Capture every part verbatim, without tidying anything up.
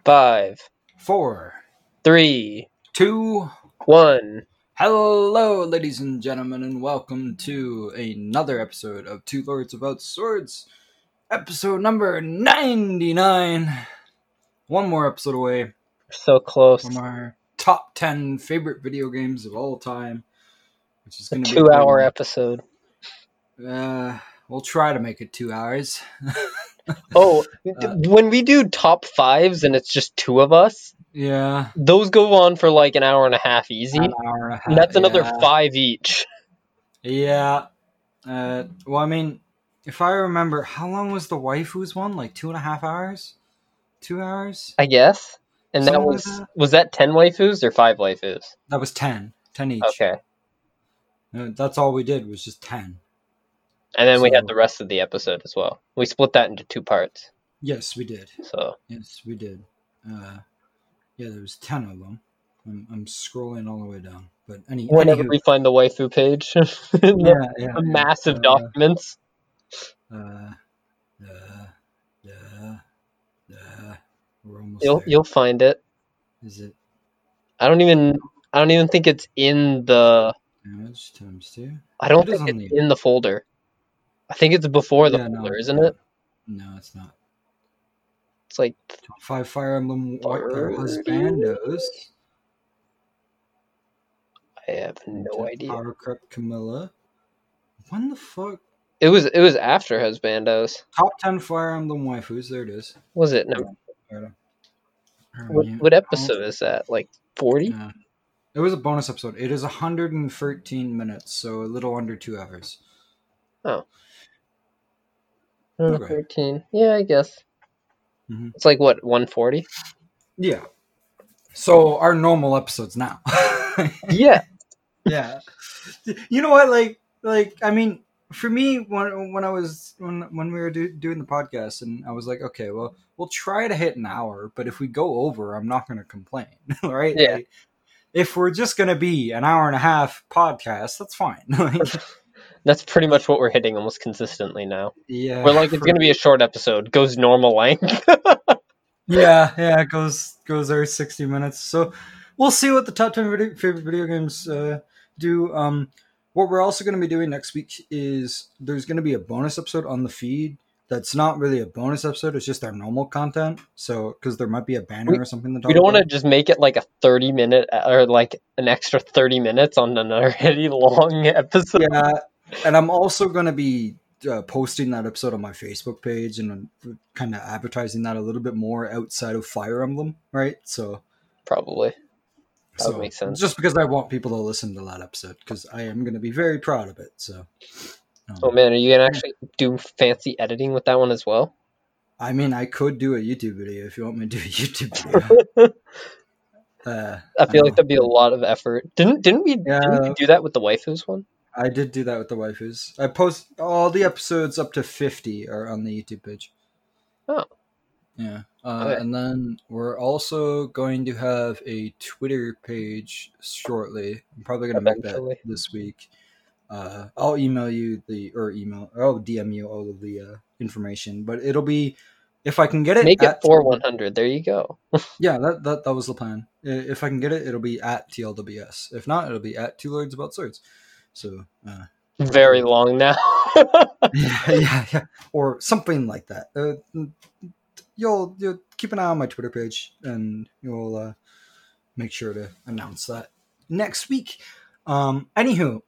Five, Four, three, two, one. Hello, ladies and gentlemen, and welcome to another episode of Two Lords About Swords, episode number ninety-nine. One more episode away So close. from our top ten favorite video games of all time, which is A going to be a two-hour big episode. one. Uh, we'll try to make it two hours. Oh, Uh, when we do top fives and it's just two of us, yeah, those go on for like an hour and a half easy. an hour and a half. And that's another yeah. five each. Yeah. Uh, well, I mean, if I remember, how long was the waifus one? Like two and a half hours? Two hours? I guess. And that Something like was that? was that ten waifus or five waifus? That was ten. Ten each. Okay. Uh, that's all we did was just ten. And then we So- had the rest of the episode as well. We split that into two parts. Yes, we did. So Yes, we did. Uh, yeah, there was ten of them. I'm, I'm scrolling all the way down. But any, whenever anywho- we find the waifu page, the, yeah, yeah, the massive uh, documents. Uh, uh, uh, uh, we're almost You'll there. you'll find it. Is it I don't even I don't even think it's in the damage times two? I don't It is think on it's the- in the folder. I think it's before the Yeah, no, folder, it's isn't not. it? No, it's not. It's like Five Fire Emblem Wa- uh, Thirty? Husbandos. I have no idea. Power Crep Camilla. When the fuck? It was it was after Husbandos. Top ten Fire Emblem waifus. There it is. Was it? No. Hold on. What, what episode is that? Like forty? Yeah. It was a bonus episode. It is one hundred thirteen minutes, so a little under two hours. Oh. Okay. thirteen. Yeah, I guess. Mhm. It's like what, one forty? Yeah. So our normal episodes now. Yeah. Yeah. You know what? Like, like I mean, for me, when when I was when when we were do, doing the podcast, and I was like, okay, well, we'll try to hit an hour, but if we go over, I'm not going to complain, right? Yeah. Like, if we're just going to be an hour and a half podcast, that's fine. Like, That's pretty much what we're hitting almost consistently now. yeah. We're like, it's for- going to be a short episode. Goes normal length. Yeah, yeah, it goes goes there sixty minutes. So we'll see what the top ten video, favorite video games uh, do. Um, what we're also going to be doing next week is there's going to be a bonus episode on the feed. That's not really a bonus episode; it's just our normal content. So because there might be a banner We- or something to talk We don't want to about. just make it like a thirty minute or like an extra thirty minutes on an already long episode. Yeah, and I'm also going to be uh, posting that episode on my Facebook page and uh, kind of advertising that a little bit more outside of Fire Emblem, right? So. Probably. That would So, make sense. Just because I want people to listen to that episode, because I am going to be very proud of it. So, um, Oh man, are you gonna actually do fancy editing with that one as well? I mean, I could do a YouTube video if you want me to do a YouTube video. uh, I feel know. like that'd be a lot of effort. Didn't didn't we, Yeah. didn't we do that with the waifus one? I did do that with the waifus. I post all the episodes up to fifty are on the YouTube page. Oh. Yeah. Uh, Okay. And then we're also going to have a Twitter page shortly. I'm probably going to make that Eventually. this week. Uh, I'll email you the, or email, or I'll D M you all of the uh, information, but it'll be, if I can get it. Make it at- for one hundred. There you go. Yeah, that, that, that was the plan. I- If I can get it, it'll be at T L W S. If not, it'll be at Two Lords About Swords. So, uh, Very long now. yeah, yeah, yeah, or something like that. Uh, you'll you'll keep an eye on my Twitter page, and you'll uh, make sure to announce that next week. Um, anywho,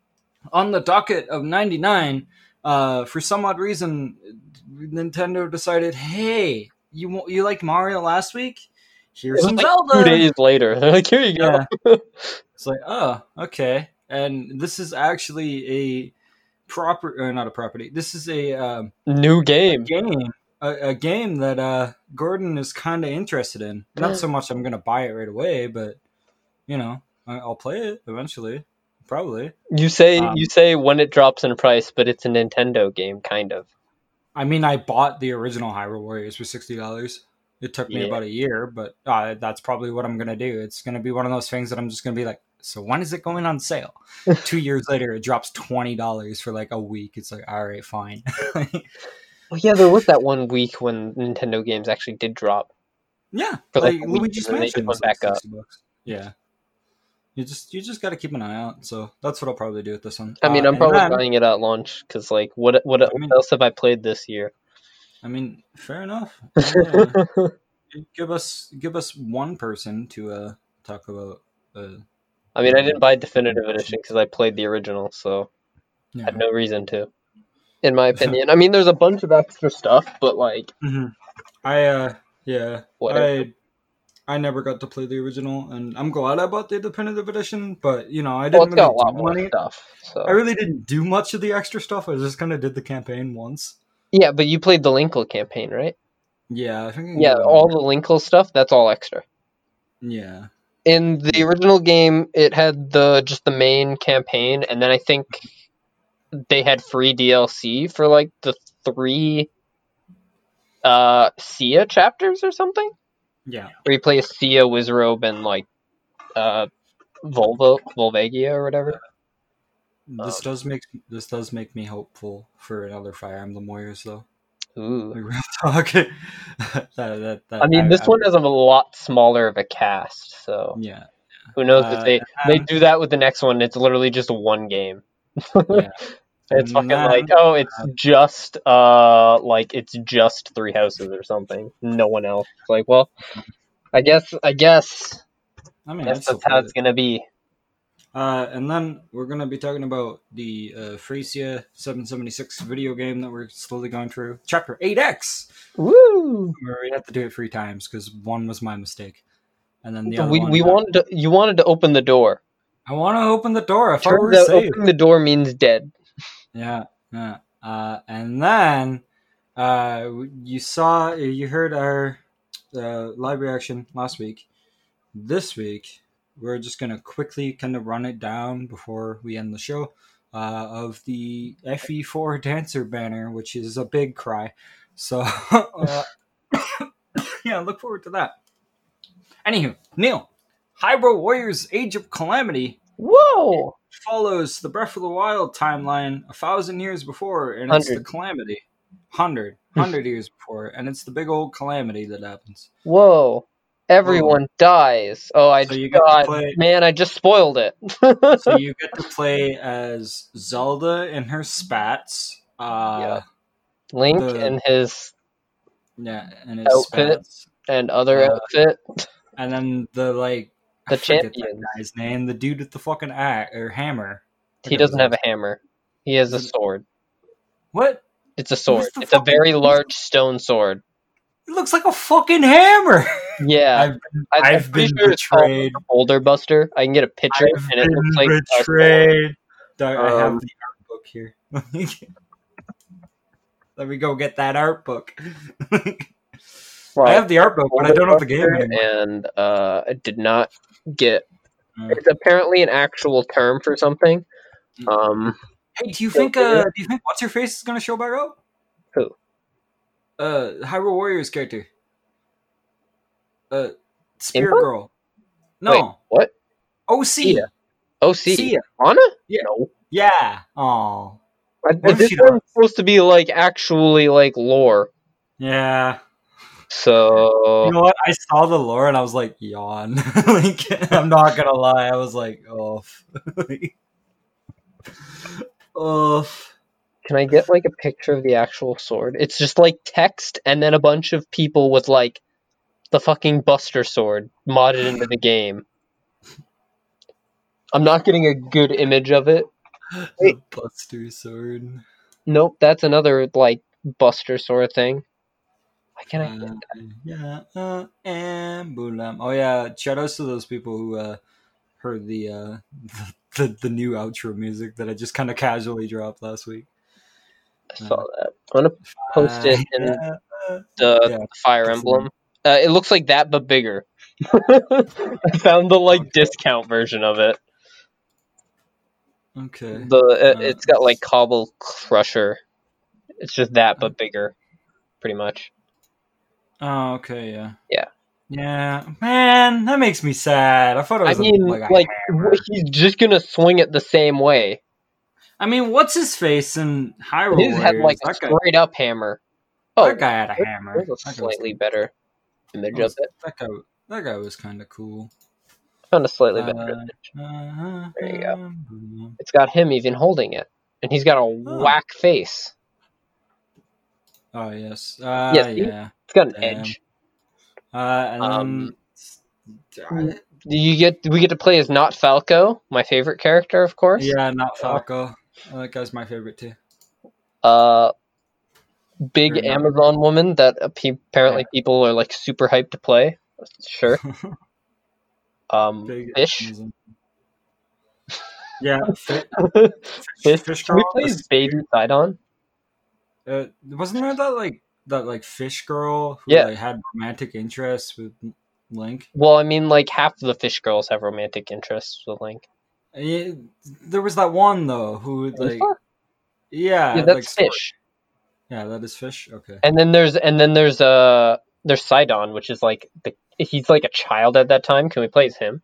on the docket of ninety-nine, uh, for some odd reason, Nintendo decided, hey, you wa- you liked Mario last week? Here's It was some like Zelda. two days later. They're like, here you go. Yeah. It's like, oh, okay. And this is actually a proper, or not a property. This is a um, New game. game, a, a game that uh, Gordon is kind of interested in. Not so much I'm gonna buy it right away, but you know, I, I'll play it eventually, probably. You say Um, you say when it drops in price, but it's a Nintendo game, kind of. I mean, I bought the original Hyrule Warriors for sixty dollars. It took me Yeah. about a year, but uh, that's probably what I'm gonna do. It's gonna be one of those things that I'm just gonna be like, so when is it going on sale? Two years later, it drops twenty dollars for like a week. It's like, all right, fine. Well, yeah, there was that one week when Nintendo games actually did drop. Yeah, For like like a week, Luigi's and then they Mansion just was went like back up. sixty bucks. Yeah, you just you just got to keep an eye out. So that's what I'll probably do with this one. I mean, Uh, I'm and probably then, buying it at launch because, like, what what, I what mean, else have I played this year? I mean, fair enough. I'll, uh, give us give us one person to uh, talk about. Uh, I mean, I didn't buy Definitive Edition because I played the original, so I yeah. had no reason to, in my opinion. I mean, there's a bunch of extra stuff, but like, hmm I uh, yeah, whatever. I I never got to play the original, and I'm glad I bought the definitive edition. But you know, I Well, didn't it's got really a lot do more money. stuff. So I really didn't do much of the extra stuff. I just kind of did the campaign once. yeah, but you played the Linkle campaign, right? Yeah, I think I can Yeah, give it all more. the Linkle stuff, that's all extra. Yeah, In the Yeah. original game, it had the just the main campaign, and then I think they had free D L C for like the three uh Sia chapters or something. yeah. Where you play as Sia, Wizrobe, and like uh Volvo Volvagia or whatever. This does make this does make me hopeful for another Fire Emblem Warriors, though. Ooh. Like, real talk. that, that, that, I mean, I, this I, one has a lot smaller of a cast, so yeah, who knows if uh, they they do that with the next one? It's literally just one game. yeah. It's And fucking like, then, oh, it's just uh like it's just Three Houses or something. No one else. It's like, well, I guess I guess I mean, guess I'd still that's how play it's it. gonna be. Uh, and then we're gonna be talking about the uh, Fracia seven seventy-six video game that we're slowly going through, Chapter eight X. Woo! Where we have to do it three times because one was my mistake, and then the other We one. we uh, wanted to, you wanted to open the door. I want to open the door. I thought we Turns were out safe. opening the door means dead. Yeah, yeah. Uh, and then uh, you saw, you heard our uh, live reaction last week. This week, we're just gonna quickly kind of run it down before we end the show. Uh, of the F E four Dancer banner, which is a big cry. So, uh, yeah, look forward to that. Anywho, Neil, Hyrule Warriors Age of Calamity Whoa! follows the Breath of the Wild timeline a thousand years before, and it's the Hundred. Calamity. Hundred. Hundred years before, and it's the big old calamity that happens. Whoa! Everyone dies. Oh, I So you get to God, play. man, I just spoiled it. So you get to play as Zelda in her spats. Uh, Yeah. Link the- and his yeah, and his Outfit. spats, and other Uh, outfit. and then the like The I forget that champions. guy's name, the dude with the fucking axe or hammer. He Forget doesn't his have a name. hammer. He has a Is it- sword. What? It's a sword. the It's a fucking- very large stone sword. It looks like a fucking hammer. Yeah. I've been, I, I'm I've pretty been sure it's called betrayed. the Boulder Buster. I can get a picture, I've and it looks like been a sword. betrayed. I I have Um, the art book here. Let me go get that art book. I have the art book, but I don't have the game Boulder anymore. Buster, and uh, I did not get. Mm. It's apparently an actual term for something. Um, Hey, do you think? Uh, do you think what's your face is gonna show back up? Who? Uh, Hyrule Warriors character. Uh, Spirit Impa? Girl. No. Wait, what? O C. Sia. O C. Sia. Anna? Yeah. No. Yeah. Oh. I, What if this she one's supposed to be like actually like lore. Yeah. So You know what? I saw the lore and I was like, yawn. Like, I'm not gonna lie. I was like, oh. Oh. can I get like a picture of the actual sword? It's just like text and then a bunch of people with like the fucking Buster sword modded into the game. I'm not getting a good image of it. The Buster sword. Nope, that's another like Buster sword thing. Why can't I get Uh, yeah. Uh, emblem. Oh yeah. Shout outs to those people who uh, heard the, uh, the the new outro music that I just kind of casually dropped last week. I saw that. I'm gonna post it in Uh, yeah. the Yeah. Fire Emblem. Uh, it looks like that, but bigger. I found the like discount version of it. Okay. The it, Uh, it's got like Cobble Crusher. It's just that, but bigger, pretty much. Oh, okay, yeah. Yeah. Yeah, man, that makes me sad. I thought it I was a- mean, like, a like hammer. wh- he's just gonna swing it the same way. I mean, what's his face in Hyrule His had Warriors? like a that, guy, straight up hammer. Oh, that guy had a hammer. there's a That guy was- slightly better. image That, was, of it. that guy. That guy was kind of cool. Found a slightly Uh, better image. uh, There you go. uh, It's got him even holding it, and he's got a whack face. Oh yes. Uh, Yes, see? yeah. It's got an Damn. edge. Uh, and Um, then. Do you get? We get to play as not Falco, my favorite character, of course. Yeah, not Falco. That guy's my favorite too. Uh, big Or not- Amazon woman that apparently Yeah. people are like super hyped to play. Sure. Um, Big Fish. Amazon. Yeah, fi- Fish. Fish Can we Girl play is as Baby Sidon? Uh, wasn't there that like that like fish girl who Yeah. like had romantic interests with Link? Well, I mean, like half of the fish girls have romantic interests with Link. Yeah, there was that one though who like Tifa? yeah, Yeah, like that's sort- Fish. Yeah, that is Fish. Okay. And then there's and then there's uh there's Sidon, which is like the he's like a child at that time. Can we play as him?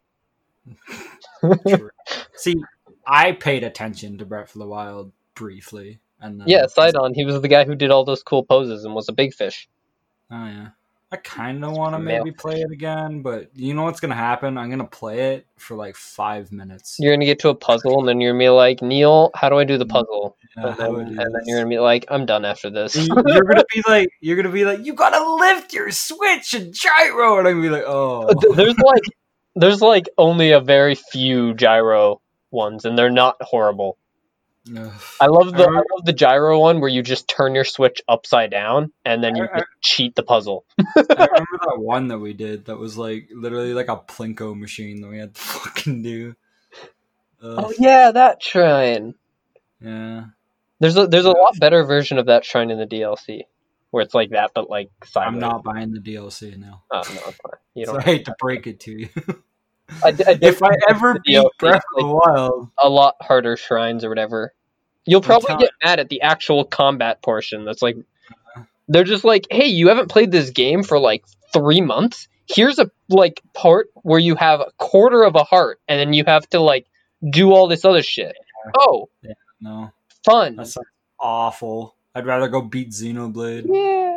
True. See, I paid attention to Breath of the Wild briefly, and then Yeah, Sidon. He was the guy who did all those cool poses and was a big fish. Oh yeah. I kind of want to Male maybe play it again, but you know what's gonna happen? I'm gonna play it for like five minutes. You're gonna get to a puzzle, and then you're gonna be like, Neil, how do I do the puzzle? Yeah, and how then, do I do and then this? you're gonna be like, I'm done after this. You- you're gonna be like, you're gonna be like, you gotta lift your switch and gyro, and I'm gonna be like, oh, there's like, there's like only a very few gyro ones, and they're not horrible. Ugh. I love the I I remember- love the gyro one where you just turn your switch upside down, and then you I- I- just cheat the puzzle. I remember that one that we did that was like literally like a plinko machine that we had to fucking do. Ugh. Oh yeah, that shrine. Yeah. There's a there's a lot better version of that shrine in the D L C, where it's like that, but like sideways. I'm not buying the D L C now. Oh, no, it's fine. You So don't. I hate to break it to you. I, d- I if I definitely ever the beat D L C, Breath of the like, Wild, a lot harder shrines or whatever. You'll probably telling- get mad at the actual combat portion. That's like, they're just like, hey, you haven't played this game for like three months. Here's a like part where you have a quarter of a heart, and then you have to like do all this other shit. Oh, no, fun. that sounds awful. I'd rather go beat Xenoblade.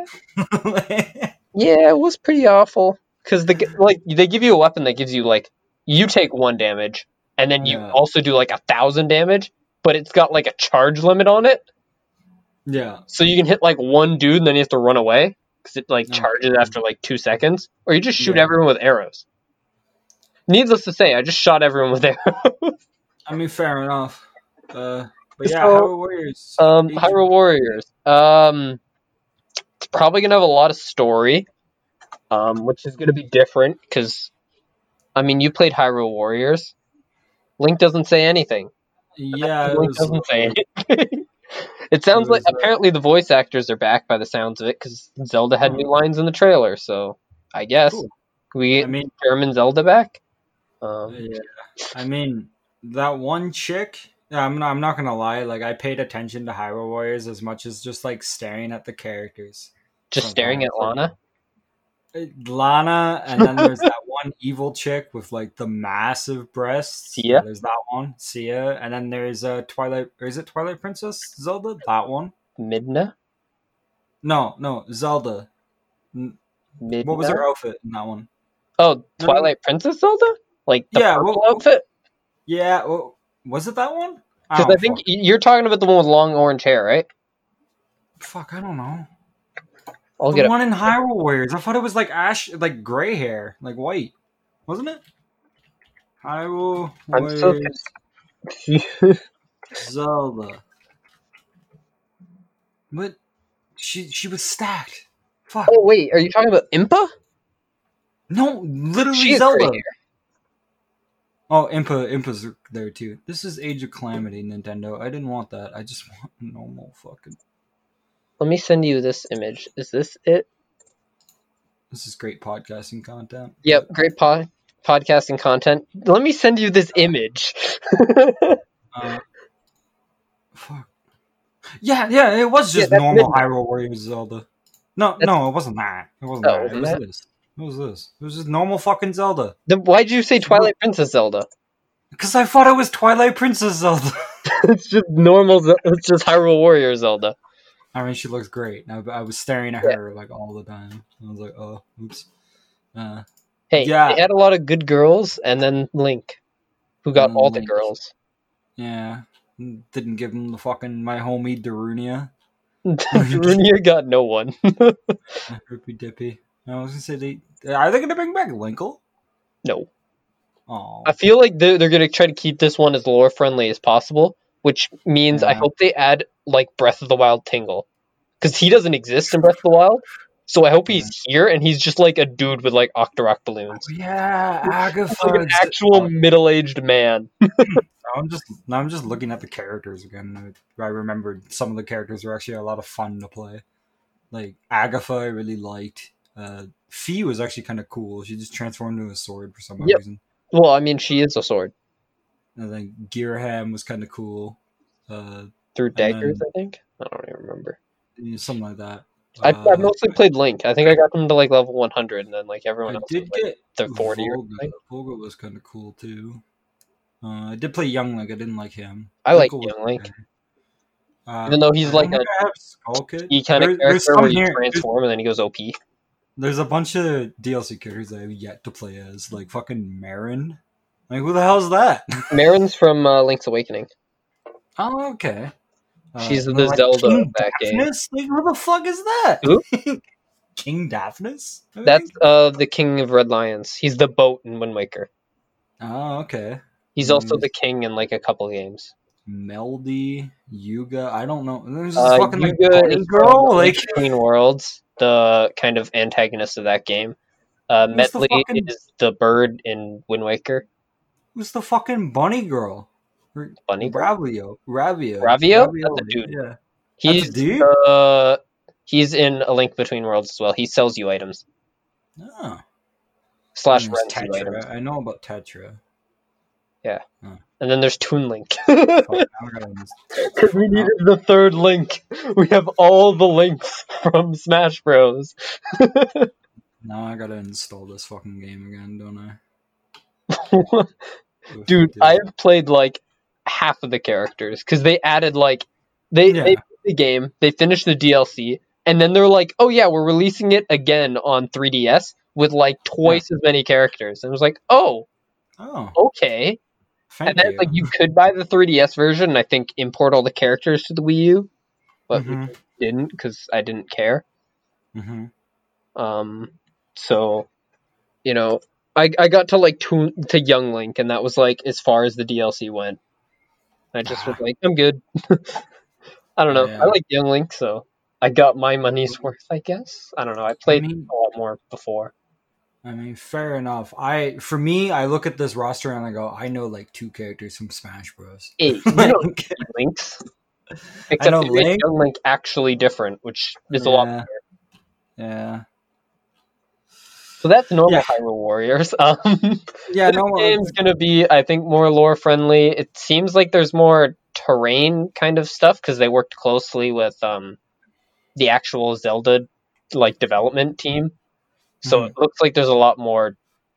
Yeah, yeah, it was pretty awful because the g- like they give you a weapon that gives you like you take one damage, and then you Yeah. also do like a thousand damage, but it's got like a charge limit on it. yeah. So you can hit like one dude and then you have to run away because it like Oh, charges God. after like two seconds, or you just shoot Yeah. everyone with arrows. Needless to say, I just shot everyone with arrows. I mean, fair enough. Uh, but yeah, So, Hyrule Warriors. um, Age- Hyrule Warriors. Um, it's probably gonna have a lot of story, um, which is gonna be different because, I mean, you played Hyrule Warriors. Link doesn't say anything. Yeah, it Link was, doesn't say anything. It sounds It like was, uh, apparently the voice actors are back by the sounds of it because Zelda had Oh. new lines in the trailer. So I guess Cool. we get I mean, German Zelda back. Um, yeah. I mean, that one chick. Yeah, I'm not. I'm not gonna lie. Like, I paid attention to Hyrule Warriors as much as just like staring at the characters. just staring at Lana. Uh, Lana, and then there's that one evil chick with like the massive breasts. Sia? Yeah, there's that one, Sia, and then there's a uh, Twilight. Or is it Twilight Princess Zelda? That one? Midna. No, no, Zelda. N- Midna. What was her outfit in that one? Oh, No, Twilight Princess Zelda. Like the Yeah, purple what- outfit. Yeah, well, was it that one? Because don't I think fuck- y- you're talking about the one with long orange hair, right? Fuck, I don't know. I'll the get it. one in Hyrule Warriors. I thought it was like ash, like gray hair, like white, wasn't it? Hyrule I'm so Warriors confused. Zelda. But she she was stacked. Fuck. Oh wait, are you talking about Impa? No, literally She has Zelda. gray hair. Oh, Impa, Impa's there too. This is Age of Calamity, Nintendo. I didn't want that. I just want normal fucking. Let me send you this image. Is this it? This is great podcasting content. Yep, great pod podcasting content. Let me send you this image. Uh, fuck. Yeah, yeah, it was Yeah, just that's normal Midnight. Hyrule Warriors Zelda. No, That's- no, it wasn't that. It wasn't Oh, that. wasn't It was that? this. What was this? It was just normal fucking Zelda. Then why'd you say Twilight Princess Zelda? Because I thought it was Twilight Princess Zelda. It's just normal. Ze- It's just Hyrule Warrior Zelda. I mean, she looks great. I, I was staring at Yeah. her like all the time. I was like, oh, oops. Uh, Hey, yeah. they had a lot of good girls, and then Link, who got And all the Link. girls. Yeah. Didn't give him the fucking my homie Darunia. Darunia got no one. Rippy Dippy. I was gonna say they are they gonna bring back Linkle? No. Oh. I feel like they're, they're going to try to keep this one as lore friendly as possible, which means I Yeah. hope they add like Breath of the Wild Tingle, because he doesn't exist in Breath of the Wild. So I hope he's here and he's just like a dude with like Octorok balloons. Yeah, It's like an Agatha. actual middle-aged man. I'm just now I'm just looking at the characters again. I remembered some of the characters were actually a lot of fun to play. Like Agatha, I really liked. Uh, Fee was actually kind of cool. She just transformed into a sword for some odd Yep. reason. Well, I mean, she is a sword. And then Gearham was kind of cool. Uh, Through daggers, then, I think? I don't even remember. something like that. I, Uh, I mostly played Link. I think I got them to like level one hundred, and then like everyone I else did was like get the forty or Volga. something. Volga was kind of cool too. Uh, I did play Young Link. I didn't like him. I like Linkle was Young Link. okay. Uh, Even though he's I like don't a think I have Skull Kid. E kind of There- character there's some where you here. There's, transform and then he goes O P. there's a bunch of D L C characters I have yet to play as, like fucking Marin. Like, who the hell is that? Marin's from uh, Link's Awakening. Oh, okay. Uh, She's and the then, like, Zelda King of that game. Daphnis? Like, who the fuck is that? Who? King Daphnis? I That's think? uh the King of Red Lions. He's the boat in Wind Waker. Oh, okay. He's And also there's the king in like a couple games. Meldy, Yuga. I don't know. There's this Uh, fucking like Yuga bunny is girl. from Like, Between Worlds, the kind of antagonist of that game. Uh, who's the Medley fucking is the bird in Wind Waker. who's the fucking bunny girl? R- Bunny girl? Ravio. Ravio. Ravio? That's a Ravioli, dude. Yeah. He's That's a dude? uh he's in A Link Between Worlds as well. He sells you items. Oh. Slash And there's rents you items. Tetra. I know about Tetra. And then there's Toon Link. Fuck, now I gotta Because we needed the third link. We have all the links from Smash Bros. Now I gotta install this fucking game again, don't I? Oof, Dude, dude. I have played like half of the characters because they added like they Yeah. they made the game, they finished the D L C, and then they're like, oh yeah, we're releasing it again on three D S with like twice as many characters. And I was like, oh, Oh, okay. thank And then you. like you could buy the three D S version and I think import all the characters to the Wii U, but Mhm. we didn't because I didn't care. Mm-hmm. Um, so you know, I I got to like to to Young Link, and that was like as far as the D L C went. I just was like, I'm good. I don't know. Yeah. I like Young Link, so I got my money's worth, I guess. I don't know. I played I mean- a lot more before. I mean, fair enough. I for me, I look at this roster and I go, I know like two characters from Smash Bros. Hey, you know Like, Links. Except know they made Link. Young Link actually different, which is a lot Yeah. better. yeah, So that's normal Yeah. Hyrule Warriors. Um, yeah. this No, game's gonna be, I think, more lore friendly. It seems like there's more terrain kind of stuff because they worked closely with um, the actual Zelda like development team. So Mhm. it looks like there's a lot more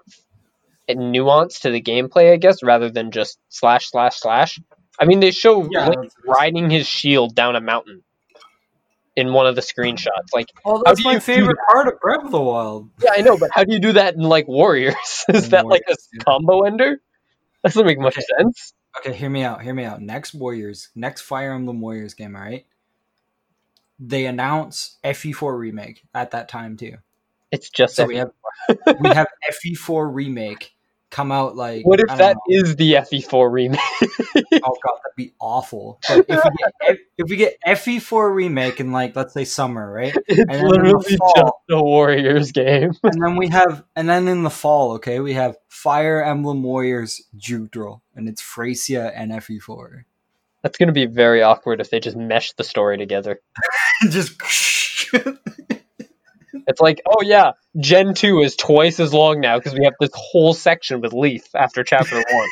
nuance to the gameplay, I guess, rather than just slash slash slash. I mean, they show Yeah, Link that's- riding his shield down a mountain in one of the screenshots. Like, oh, how that's do my you do favorite part of Breath of the Wild. yeah, I know, but how do you do that in like Warriors? Is that like a Warriors, yeah. combo ender? That doesn't make much Okay. sense. Okay, hear me out. Hear me out. Next Warriors, next Fire Emblem Warriors game. All right. They announce F E four remake at that time too. It's just So F- we have we have F E four remake come out like. what if I don't that know. is the F E four remake? Oh god, that'd be awful. But if we get F- if we get F E four remake in like let's say summer, right? It's And then in literally the fall, just a Warriors game. and then we have and then in the fall, okay, we have Fire Emblem Warriors Judrol, and it's Fracia and F E four. That's gonna be very awkward if they just mesh the story together. Just It's like, oh yeah, Gen two is twice as long now because we have this whole section with Leaf after Chapter one.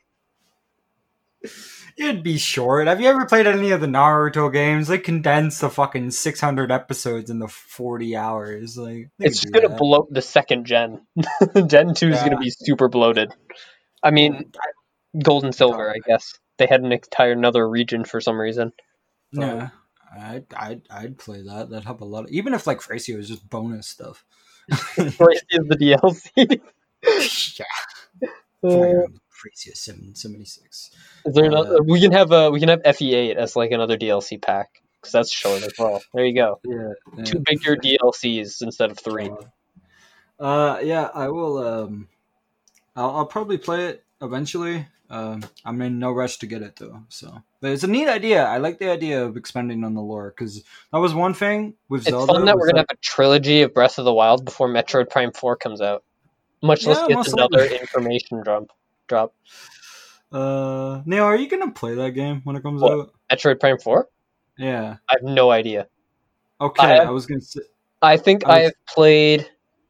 it'd be short. Have you ever played any of the Naruto games? They condense the fucking six hundred episodes into forty hours. Like they It's could just do gonna that. bloat the second gen. Gen two is Yeah. gonna be super bloated. I mean, Gold and Silver, I guess. They had an entire another region for some reason. Yeah, I'd, I'd, I'd play that. That'd help a lot. Even if like Fracia was just bonus stuff. Crazy as the D L C. Yeah. Uh, Crazy as seven seventy-six. is there Uh, another, we can have a we can have F E eight as like another D L C pack because that's short as well. There you go. Yeah. yeah. Two bigger D L Cs instead of three. Uh, yeah, I will. Um, I'll, I'll probably play it eventually. Um, I'm in no rush to get it though. So, but it's a neat idea. I like the idea of expanding on the lore because that was one thing with It's Zelda. fun that we're was gonna have a trilogy of Breath of the Wild before Metroid Prime Four comes out. Much less Yeah, get most another likely. information drop. Drop. Uh, Neil, are you gonna play that game when it comes What? out? Metroid Prime Four? Yeah. I have no idea. Okay, I, have, I was gonna say. I think I I was- have played.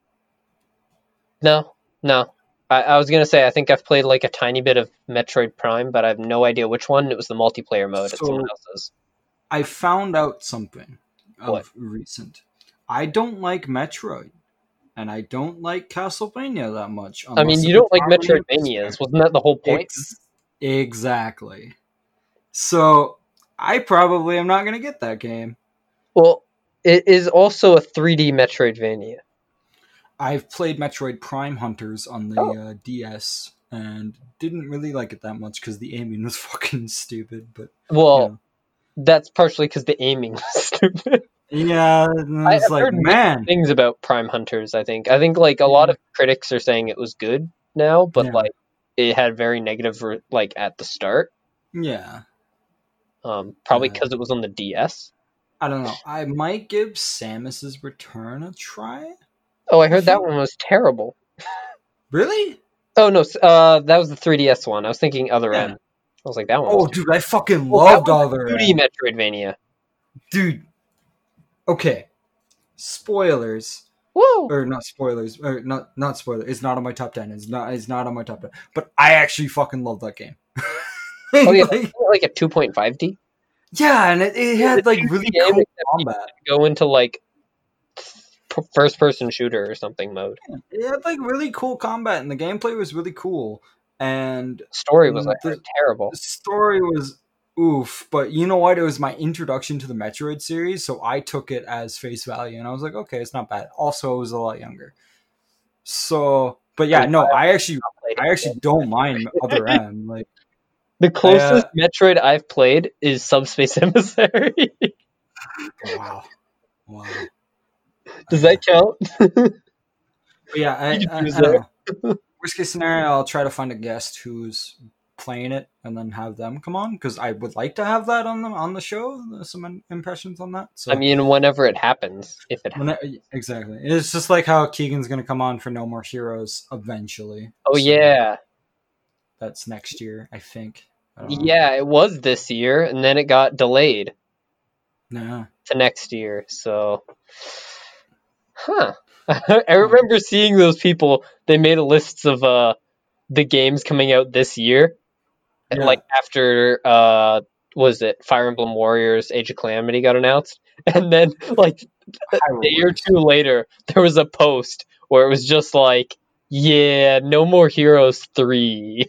No, no. I, I was gonna say I think I've played like a tiny bit of Metroid Prime, but I have no idea which one. It was the multiplayer mode. It's So- someone else's. I found out something of What? recent. I don't like Metroid, and I don't like Castlevania that much. I mean, unless you if don't it's like already Metroidvanias. Wasn't that the whole point? Ex- exactly. So I probably am not gonna get that game. Well, it is also a three D Metroidvania. I've played Metroid Prime Hunters on the Oh. uh, D S and didn't really like it that much because the aiming was fucking stupid. But Well, you know. that's partially because the aiming was stupid. Yeah, and I- it's I've like, heard mixed man, things about Prime Hunters. I think I think like a lot of critics are saying it was good now, but Yeah. like it had very negative re- like at the start. yeah. Um, probably Uh, because it was on the D S. I don't know. I might give Samus's Return a try. Oh, I heard that think- one was terrible. Really? Oh no, s- uh, that was the three D S one. I was thinking Other Yeah. End. I was like that one. Oh, Was dude, I fucking Well, that loved was Other two D End. Metroidvania. Dude. Okay. Spoilers. Whoa! Or not spoilers. Or not not spoiler. It's not on my top ten. It's not it's not on my top ten. But I actually fucking love that game. Oh yeah, like, like a two point five D. yeah, and it, it had like really Yeah, cool except combat. Go into like first person shooter or something mode. It had like really cool combat, and the gameplay was really cool. And Story was like The- terrible. the story was oof, but you know what? It was my introduction to the Metroid series, so I took it as face value, and I was like, okay, it's not bad. Also, I was a lot younger, so. But yeah, no, I actually, I actually don't mind Other End. Like, The closest uh, Metroid I've played is Subspace Emissary. wow, wow. Does that count? But yeah, I, You I, can use I don't know. Worst case scenario, I'll try to find a guest who's playing it and then have them come on because I would like to have that on the on the show. Some impressions on that. So I mean, whenever it happens, if it happens. When I- exactly. It's just like how Keegan's going to come on for No More Heroes eventually. Oh So yeah, That's next year, I think. I don't know. yeah, it was this year, and then it got delayed No. to next year. So, huh? I remember seeing those people. They made a list of uh the games coming out this year, and Yeah. like after uh was it Fire Emblem Warriors Age of Calamity got announced, and then like a Hyrule day or Warriors. two later there was a post where it was just like, yeah, No More Heroes three.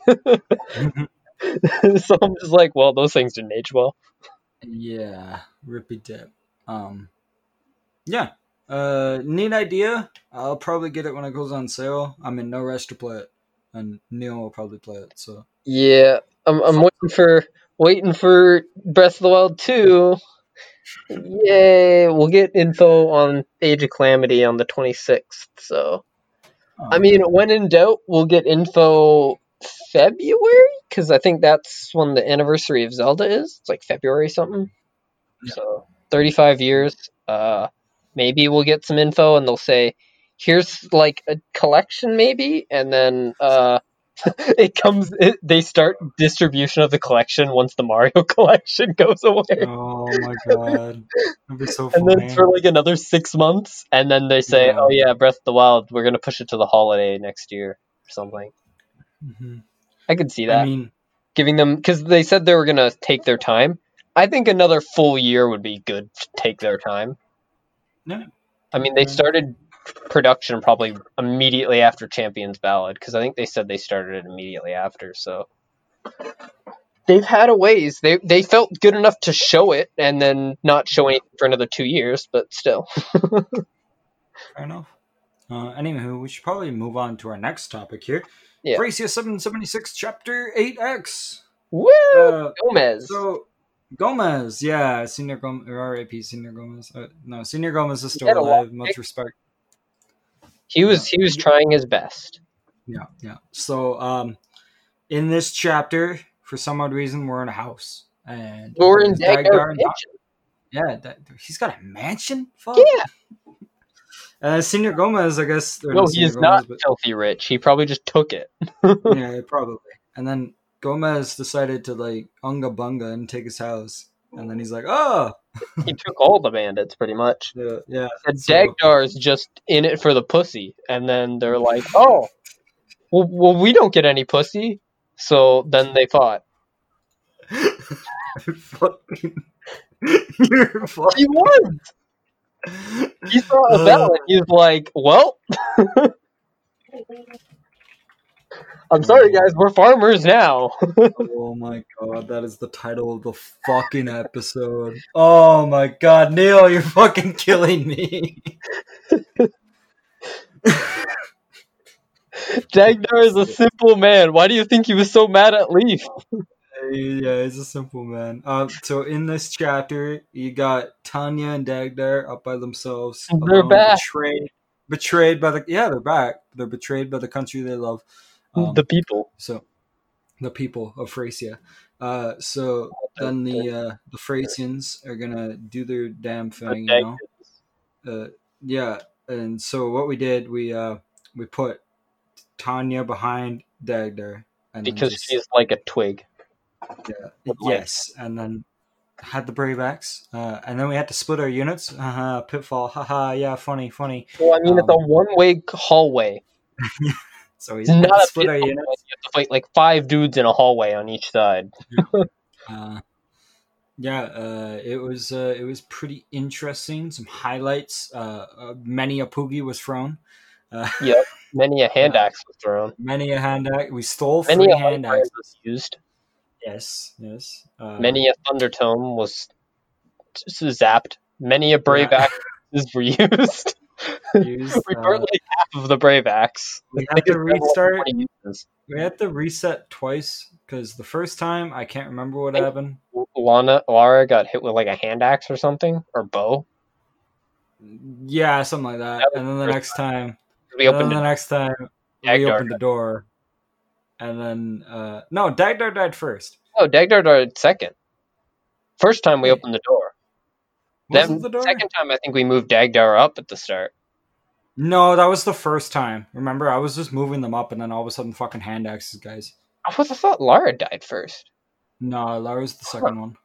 So I'm just like, well, those things didn't age well. Yeah, rippy dip. Um, yeah, uh, neat idea. I'll probably get it when it goes on sale. I'm in no rush to play it, and Neil will probably play it. So Yeah, I'm I'm waiting for waiting for Breath of the Wild two. Yay! We'll get info on Age of Calamity on the twenty-sixth. So I mean, when in doubt, we'll get info February because I think that's when the anniversary of Zelda is. It's like February something. Yeah. So thirty-five years. Uh, maybe we'll get some info and they'll say, "Here's like a collection, maybe," and then uh, it comes. It, they start distribution of the collection once the Mario collection goes away. oh my god, that'd be so And funny. then for like another six months, and then they say, Yeah. "Oh yeah, Breath of the Wild, we're gonna push it to the holiday next year or something." Mhm. I could see that, I mean, giving them because they said they were gonna take their time. I think another full year would be good to take their time. yeah. I mean, they Okay. started production probably immediately after Champions Ballad because I think they said they started it immediately after. So they've had a ways. They they felt good enough to show it and then not show anything for another two years, but still. Fair enough. Uh, anywho, we should probably move on to our next topic here. Yeah. Thracia seven seventy-six, Chapter eight X. Woo! Uh, Gomez. So, Gomez, yeah, Senior Gomez, or R I P Senior Gomez. Uh, no, Senior Gomez is still had a lot alive. of Much pick- respect. he was Yeah. he was trying his best. Yeah, yeah. So, um, in this chapter, for some odd reason, we're in a house, and We're in there's Dagnar and- Mansion. Yeah, that, he's got a mansion. Fuck. Yeah. Uh, Senior Gomez, I guess. or No, not he Senior is Gomez, not but- filthy rich. He probably just took it. yeah, probably. And then Gomez decided to like unga bunga and take his house, and then he's like, "Oh, He took all the bandits, pretty much. yeah, yeah." And so- Dagdar's just in it for the pussy. And then they're like, oh, well, well, we don't get any pussy. So then they fought. fucking, you're fucking. He won! He saw a Uh, bell and he was like, well, I'm sorry, guys, we're farmers now. Oh my god, that is the title of the fucking episode. Oh my god, Neil, you're fucking killing me. Dagnar is a simple man. Why do you think he was so mad at Leaf? Yeah, he's a simple man. Uh, so in this chapter, you got Tanya and Dagnar up by themselves. They're alone, back. Betrayed, betrayed by the yeah, they're back. They're betrayed by the country they love. Um, The people. so the people of Thracia. Uh, so then the uh, the Thracians are gonna do their damn thing, you know. Uh, yeah, and so what we did, we uh, we put Tanya behind Dagnar, and then Because just- she's like a twig. yeah, with legs. yes, and then had the Brave Axe, uh, and then we had to split our units. Haha, pitfall. Haha, yeah, funny, funny. Well, I mean, it's a Um, one-way hallway. So we It's had not to a split pit our hallway. units. You have to fight like five dudes in a hallway on each side. Uh, yeah, uh, it was uh, it was pretty interesting. Some highlights. Uh, uh, many a poogie was thrown. Uh, Yep. Many a hand axe was thrown. many a hand axe. We stole Many three a hand hand axes. was used. Yes, yes. Uh, Many a thunder tome was s- zapped. Many a brave Yeah. axes were used. used, we uh, burnt like half of the brave axe. we had to It's been, like, restart. twenty uses. We had to reset twice because the first time I can't remember what happened. Lana, Lara got hit with like a hand axe or something, or bow. Yeah, something like that. That was And then the the first next time, We and then opened the it. next time we Dagnar opened the door, and then uh no, Dagnar died first. Oh, Dagnar died second. First time we Wait. opened the door. Was Then it the door? second time I think we moved Dagnar up at the start. No, that was the first time. Remember, I was just moving them up, and then all of a sudden, fucking hand axes, guys. I would have thought Lara died first. No, Lara's the second one.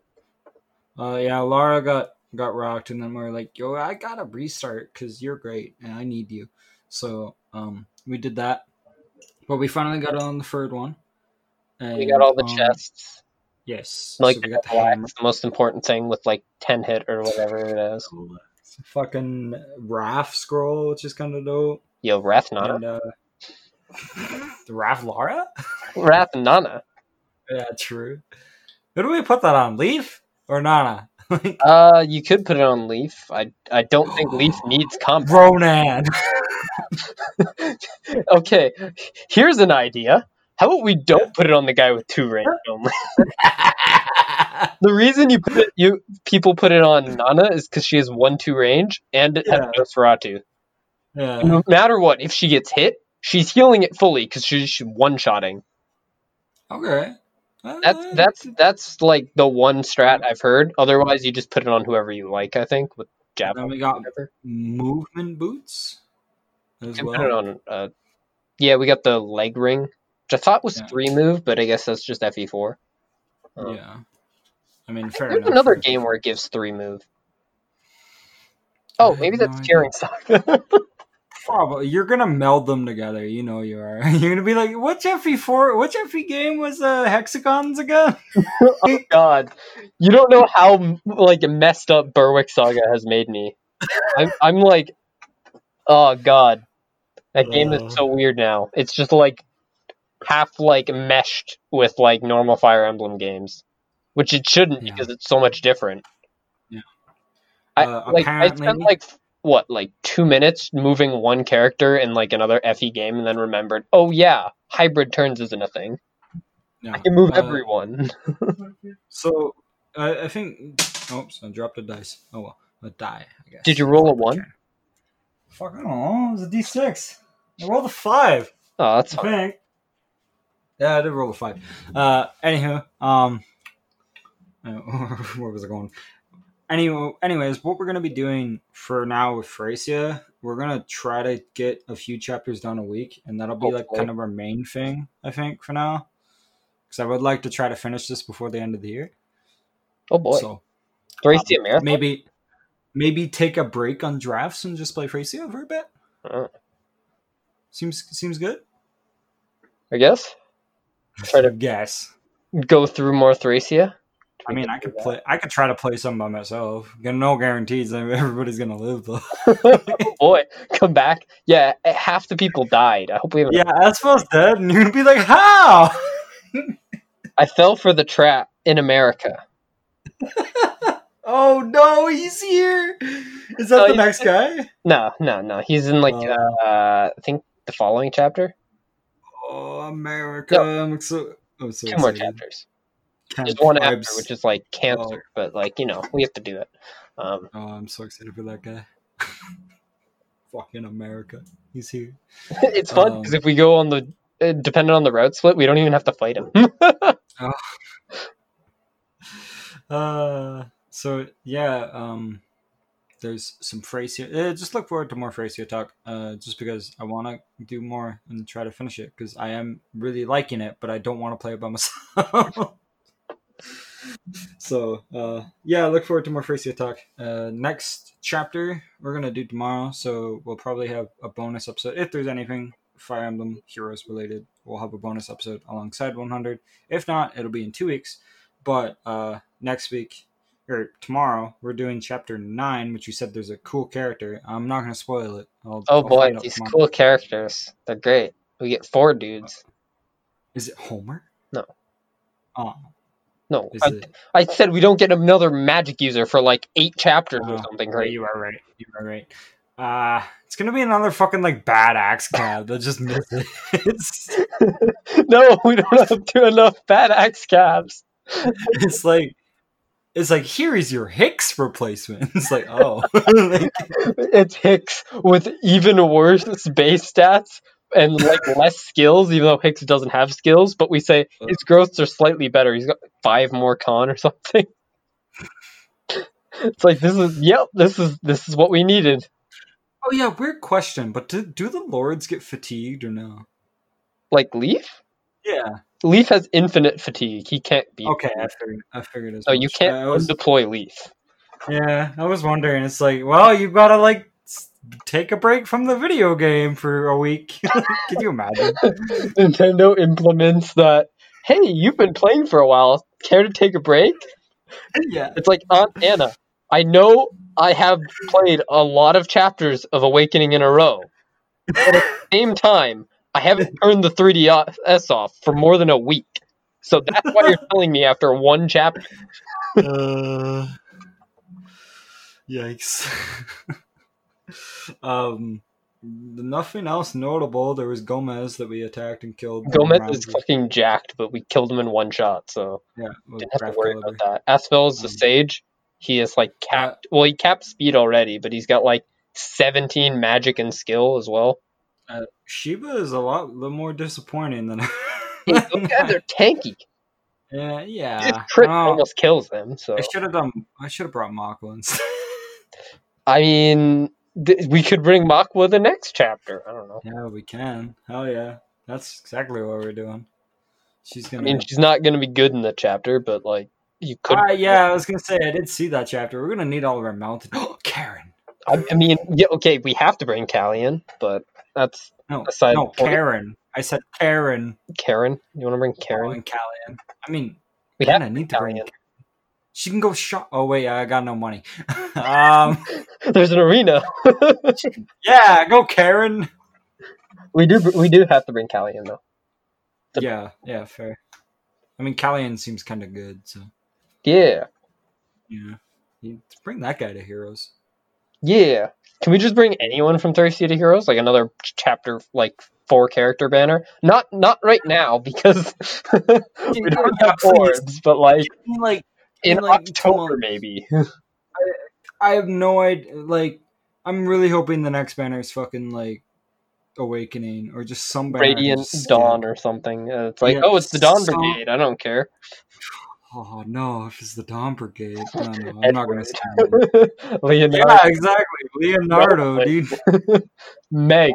Uh, yeah, Lara got got rocked, and then we were like, "Yo, I gotta restart because you're great, and I need you." So, um, we did that, but we finally got on the third one. And, We got all the um, chests. Yes, Like so the we got the double hammer. axe, the most important thing with like ten hit or whatever it is. Fucking Raph scroll, which is kind of dope. Yo, Wrath Nana. And uh, the Raph Lara. Wrath Nana. Yeah, true. Who do we put that on? Leaf or Nana? Like, Uh, you could put it on Leaf. I I don't think Leaf needs combat. Ronan. Okay, here's an idea. How about we don't put it on the guy with two range only? The reason you put it, you people put it on Nana is because she has one two range and it has Yeah. Nosferatu. yeah. No matter what, if she gets hit, she's healing it fully because she's one shotting. Okay. That's Uh, that's that's like the one strat I've heard. Otherwise, you just put it on whoever you like. I think with Then javelin. we got Whatever. movement boots You as can well. put it on. Uh, yeah, we got the leg ring, which I thought was Yeah. three move, but I guess that's just F E four. Um, Yeah. I mean, fair There's enough. another game where it gives three move. Oh, I maybe have that's no Tearing Stock. Probably. You're gonna meld them together. You know you are. You're gonna be like, which F E four? Which F E game was uh, hexagons again? Oh God, you don't know how like messed up Berwick Saga has made me. I'm I'm like, oh God, that game Uh. is so weird now. It's just like half like meshed with like normal Fire Emblem games, which it shouldn't Yeah. because it's so much different. Yeah. I Uh, like I spent apparently- like what, like two minutes moving one character in like another F E game, and then remembered, oh yeah, hybrid turns isn't a thing. No. I can move Uh, everyone. So I, I think. Oops! I dropped a dice. Oh well, a die. I guess. Did you roll a one? Fuck, I don't know. It was a D six. I rolled a five. Oh, that's I fine. think. Yeah, I did roll a five. Uh, anywho, um, where was I going? Anyway, anyways, what we're gonna be doing for now with Thracia, we're gonna try to get a few chapters done a week, and that'll be like Hopefully. kind of our main thing, I think, for now. Because I would like to try to finish this before the end of the year. Oh boy. So Thracia um, Marathon? maybe, maybe take a break on drafts and just play Thracia for a bit. Oh, Seems seems good. I guess. Try to guess. go through more Thracia. I mean, I could play. I could try to play some by myself. No guarantees that everybody's gonna live though. Oh boy, come back. Yeah, half the people died. I hope we haven't. Yeah, Asphalt's dead, and you're gonna be like, how? I fell for the trap in America. Oh no, he's here. Is that No, the he's- next guy? No, no, no. He's in like Oh. uh, I think the following chapter. Oh, America! I'm so. I'm so Two more excited. chapters. Camp There's one after, Vibes. which is like cancer, but like you know, we have to do it. Um, Oh, I'm so excited for that guy. Fucking America. He's here. it's fun because Um, if we go on the uh, depending on the route split, we don't even have to fight him. Uh, so yeah, um, there's some Thracia. Uh, just look forward to more Thracia talk. Uh, just because I want to do more and try to finish it because I am really liking it, but I don't want to play it by myself. So uh, yeah, look forward to more Thracia talk. Uh, next chapter we're gonna do tomorrow, so we'll probably have a bonus episode if there's anything Fire Emblem Heroes related. We'll have a bonus episode alongside one hundred. If not, it'll be in two weeks. But uh, next week or tomorrow we're doing chapter nine, which you said there's a cool character. I'm not gonna spoil it. I'll, Oh I'll boy, find out these tomorrow. cool characters. They're great. We get four dudes. Is it Homer? No. Oh, No, is I, it? I said we don't get another magic user for like eight chapters or Oh, something, yeah, right? you are right. You are right. Uh, it's gonna be another fucking like bad axe cab that just misses. It's, No, we don't have to enough bad axe cabs. it's like it's like here is your Hicks replacement. It's like oh, Like, It's Hicks with even worse base stats and like less skills, even though Hicks doesn't have skills. But we say his growths are slightly better. He's got five more con or something. It's like this is yep, this is this is what we needed. oh yeah, weird question. But do, do the lords get fatigued or no? Like Leaf? Yeah. Leaf has infinite fatigue. He can't be. Okay, I figured. I figured as No, much. you can't I was, deploy Leaf. yeah, I was wondering. It's like, well, you gotta like s- take a break from the video game for a week. Can you imagine? Nintendo implements that. Hey, you've been playing for a while. Care to take a break? Yeah. It's like Aunt Anna. I know I have played a lot of chapters of Awakening in a row, but at the same time, I haven't turned the three D S off for more than a week. So that's why you're telling me after one chapter. Uh, yikes. um, nothing else notable. There was Gomez that we attacked and killed. Gomez Round is with- fucking jacked, but we killed him in one shot, so yeah, with didn't have to Graph worry Caliber. about that. Aspel is the Um, Sage. He is like capped. Well, he capped speed already, but he's got like seventeen magic and skill as well. Uh, Shiba is a lot little more disappointing than. Hey, those guys are tanky. yeah, His yeah. crit Oh, almost kills them. So I should have done. I should have brought Mako instead. I mean, th- we could bring Makwa the next chapter. I don't know. Yeah, we can. Hell yeah, that's exactly what we're doing. She's I gonna. mean, she's not going to be good in the chapter, but like you could. Ah, yeah, I was gonna say I did see that chapter. We're gonna need all of our mounted. Oh, Karen. I, I mean, yeah, okay, we have to bring Callian, but that's No, aside. no, point. Karen. I said Karen. Karen, you want to bring Oh, Karen? and Callian. I mean, We man, have I need to to bring. Callian. She can go shop. Oh wait, I got no money. um, There's an arena. yeah, go Karen. we do. We do have to bring Callian though. The- Yeah, yeah, fair. I mean, Callian seems kind of good, so Yeah, yeah. You- Bring that guy to Heroes. yeah. Can we just bring anyone from Thirty City Heroes, like another chapter, like four character banner? Not not right now because we don't Yeah, have please. boards, but like I mean, like in in like two October months. maybe. I have no idea. Like, I'm really hoping the next banner is fucking like Awakening or just some banner I can Radiant just Dawn skip. or something. Uh, it's like, Yeah, oh, it's the Dawn some- Brigade. I don't care. Oh no, if it's the Dawn Brigade, no, no, I'm not gonna stand it. Leonardo. Yeah, exactly, Leonardo, Rowan. dude. Meg.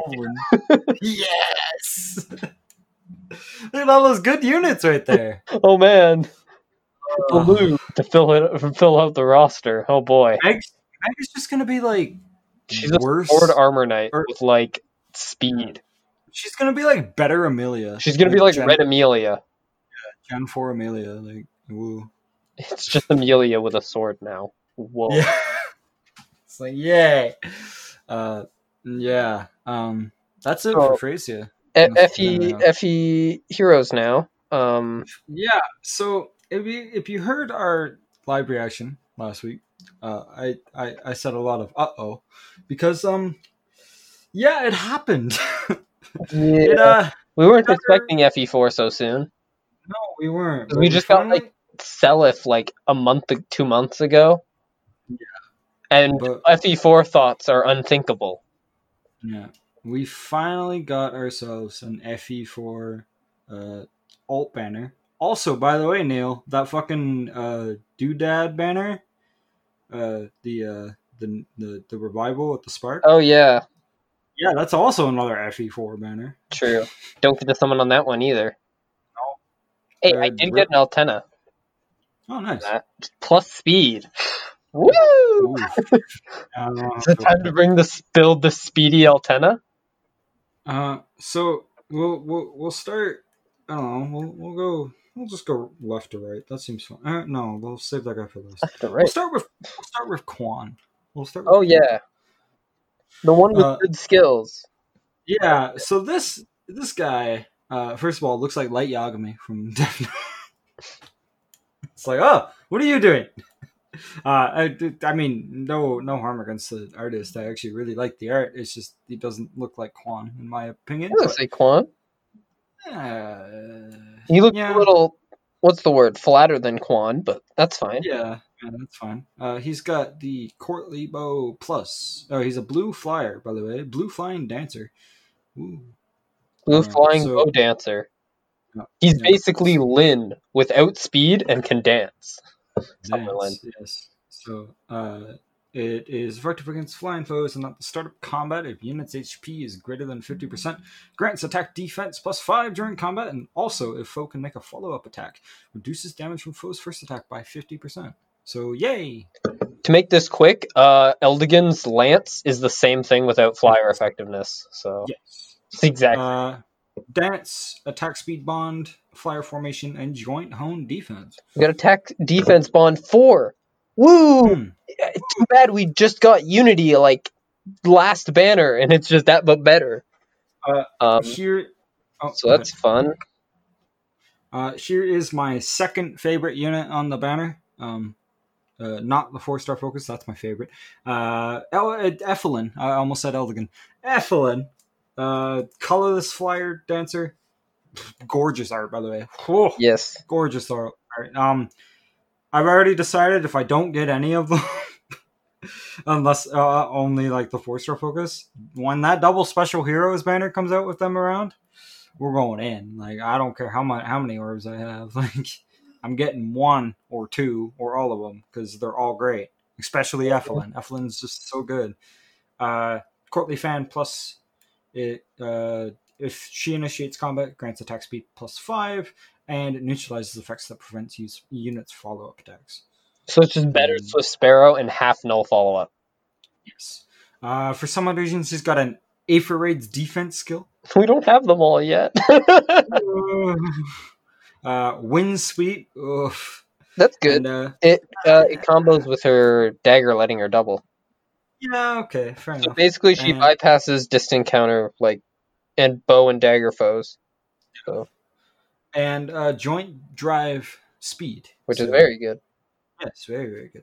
Yes. Look at all those good units right there. Oh man. Uh, Blue to fill it fill out the roster. Oh boy. Meg, Meg is just gonna be like She's a worse. sword armor knight or- with like speed. She's gonna be like better Amelia. She's gonna be like Gen, Red Amelia. Gen four Amelia. Like, woo. It's just Amelia with a sword now. Whoa. Yeah. It's like, yay. Uh, yeah. Um, that's it Oh. for Phrasia. F E F E Heroes now. Um, Yeah. So if you if you heard our live reaction last week, uh, I, I I said a lot of uh oh, because um, yeah, it happened. yeah. It, uh, we weren't never- expecting F E four so soon. no, we weren't. 'Cause but we just got, finally- like, Seliph like a month, two months ago. Yeah. And But- F E four thoughts are unthinkable. Yeah, we finally got ourselves an F E four uh, alt banner. Also, by the way, Neil, that fucking uh, doodad banner, uh, the, uh, the the the revival with the spark. Oh yeah, Yeah, that's also another F E four banner. true. Don't get to summon on that one either. Hey, I Uh, did rip- get an Altena. Oh, nice. That plus speed. Woo! Ooh. Uh, Is it time to bring the build the speedy Altena? uh, so we'll we'll we'll start. I don't know. We'll we'll go. We'll just go left to right. That seems fun. Uh, no, we'll save that guy for last. Left to We'll right. start with we'll start with Quan. We'll start. With Oh yeah, the one with Uh, good skills. Yeah, so this this guy, uh, first of all, looks like Light Yagami from Death Note. It's like, oh, what are you doing? Uh, I, I mean, no no harm against the artist. I actually really like the art. It's just he doesn't look like Quan, in my opinion. He looks like Quan. but, uh, He looks yeah. a little, what's the word, flatter than Quan, but that's fine. yeah, yeah, that's fine. Uh, he's got the Courtly Bow Plus. Oh, he's a blue flyer, by the way. Blue flying dancer. Ooh. Blue Uh, flying so- bow dancer. Yeah, He's yeah. basically Lin without speed and can dance. Summerlin. Dance, yes. So, uh, it is effective against flying foes and at the start of combat if unit's H P is greater than fifty percent. Grants attack defense plus five during combat, and also if foe can make a follow-up attack, reduces damage from foe's first attack by fifty percent. So, yay! To make this quick, uh, Eldigan's Lance is the same thing without flyer effectiveness. So Yes. it's exactly. Uh, dance, attack speed bond, flyer formation, and joint hone defense. We got attack defense bond four. Woo! Hmm. Too bad we just got Unity like last banner, and it's just that but better. Uh, Um, Here, oh, so go that's fun. Uh, here is my second favorite unit on the banner. Um, uh, not the four star focus. That's my favorite. Uh, El- uh, Effelin. I almost said Eldigan. Effelin. Uh, colorless flyer dancer. Gorgeous art, by the way. Whoa, Yes. gorgeous art. Um, I've already decided if I don't get any of them, unless uh, only like the four star focus, when that double special heroes banner comes out with them around, we're going in. Like, I don't care how much, how many orbs I have. Like, I'm getting one or two or all of them because they're all great. Especially Effelin. Effelin's just so good. Uh, Courtly Fan plus it. Uh, if she initiates combat, grants attack speed plus five, and it neutralizes effects that prevents use, units follow up attacks. So it's just better Swift Sparrow and half null follow up. Yes. Uh, for some odd reason, she's got an Aether Raid's defense skill. We don't have them all yet. uh, Wind Sweep. Oof. That's good. And, uh, It uh, it combos with her dagger, letting her double. yeah, okay, fair So enough. basically, she And- bypasses distant counter, like, and bow and dagger foes. So, And uh, Joint Drive Speed. which is So- very good. Yes, very, very good.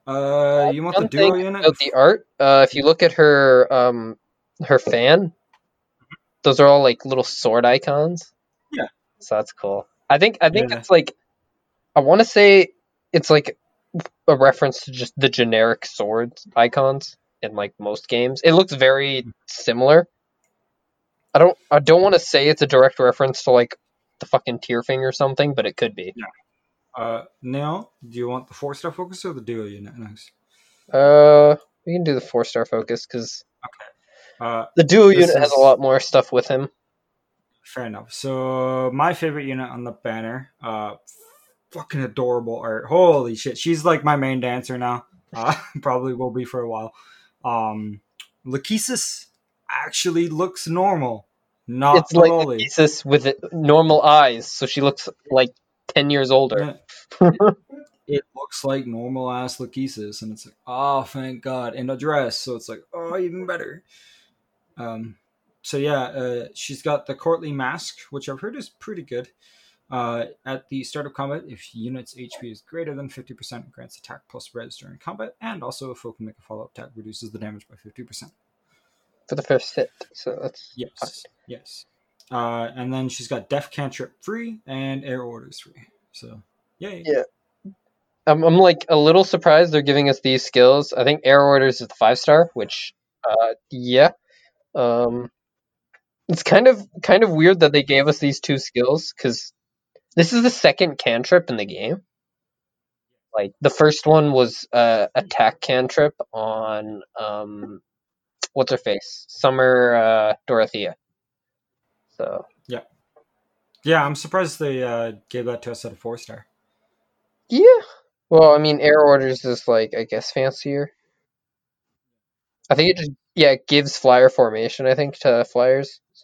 Uh, you want the One duo thing unit? about the art, uh, if you look at her um her fan, those are all like little sword icons. Yeah. So that's cool. I think I think Yeah. it's like I want to say it's like a reference to just the generic sword icons in like most games. It looks very similar. I don't I don't want to say it's a direct reference to like the fucking Tearfing or something, but it could be. Yeah. Uh, now, do you want the four star focus or the duo unit next? Uh, we can do the four star focus because Uh, the duo this unit has a is lot more stuff with him. fair enough. So my favorite unit on the banner, uh, fucking adorable art. Holy shit, she's like my main dancer now. Uh, probably will be for a while. Um, Lachesis actually looks normal, not It's a like lolly. Thesis with it- normal eyes, so she looks like ten years older. Yeah, it looks like normal ass Lachesis, and it's like, oh, thank God, in a dress. So it's like, oh, even better. Um, so yeah, uh, she's got the courtly mask, which I've heard is pretty good. Uh, at the start of combat, if unit's H P is greater than fifty percent, it grants attack plus res during combat, and also if foe can make a follow-up attack, reduces the damage by fifty percent. For the first hit, so that's Yes, fine. yes. Uh, and then she's got Def Cantrip free and Air Orders free. So, yay. Yeah. I'm, I'm like a little surprised they're giving us these skills. I think Air Orders is the five star, which, uh, yeah. Um, it's kind of kind of weird that they gave us these two skills because this is the second cantrip in the game. Like the first one was uh, attack cantrip on um, what's her face, Summer uh, Dorothea. So Yeah. Yeah, I'm surprised they uh, gave that to us at a four star. yeah. Well, I mean, Air Orders is like I guess fancier. I think it just yeah it gives flyer formation. I think to flyers. So.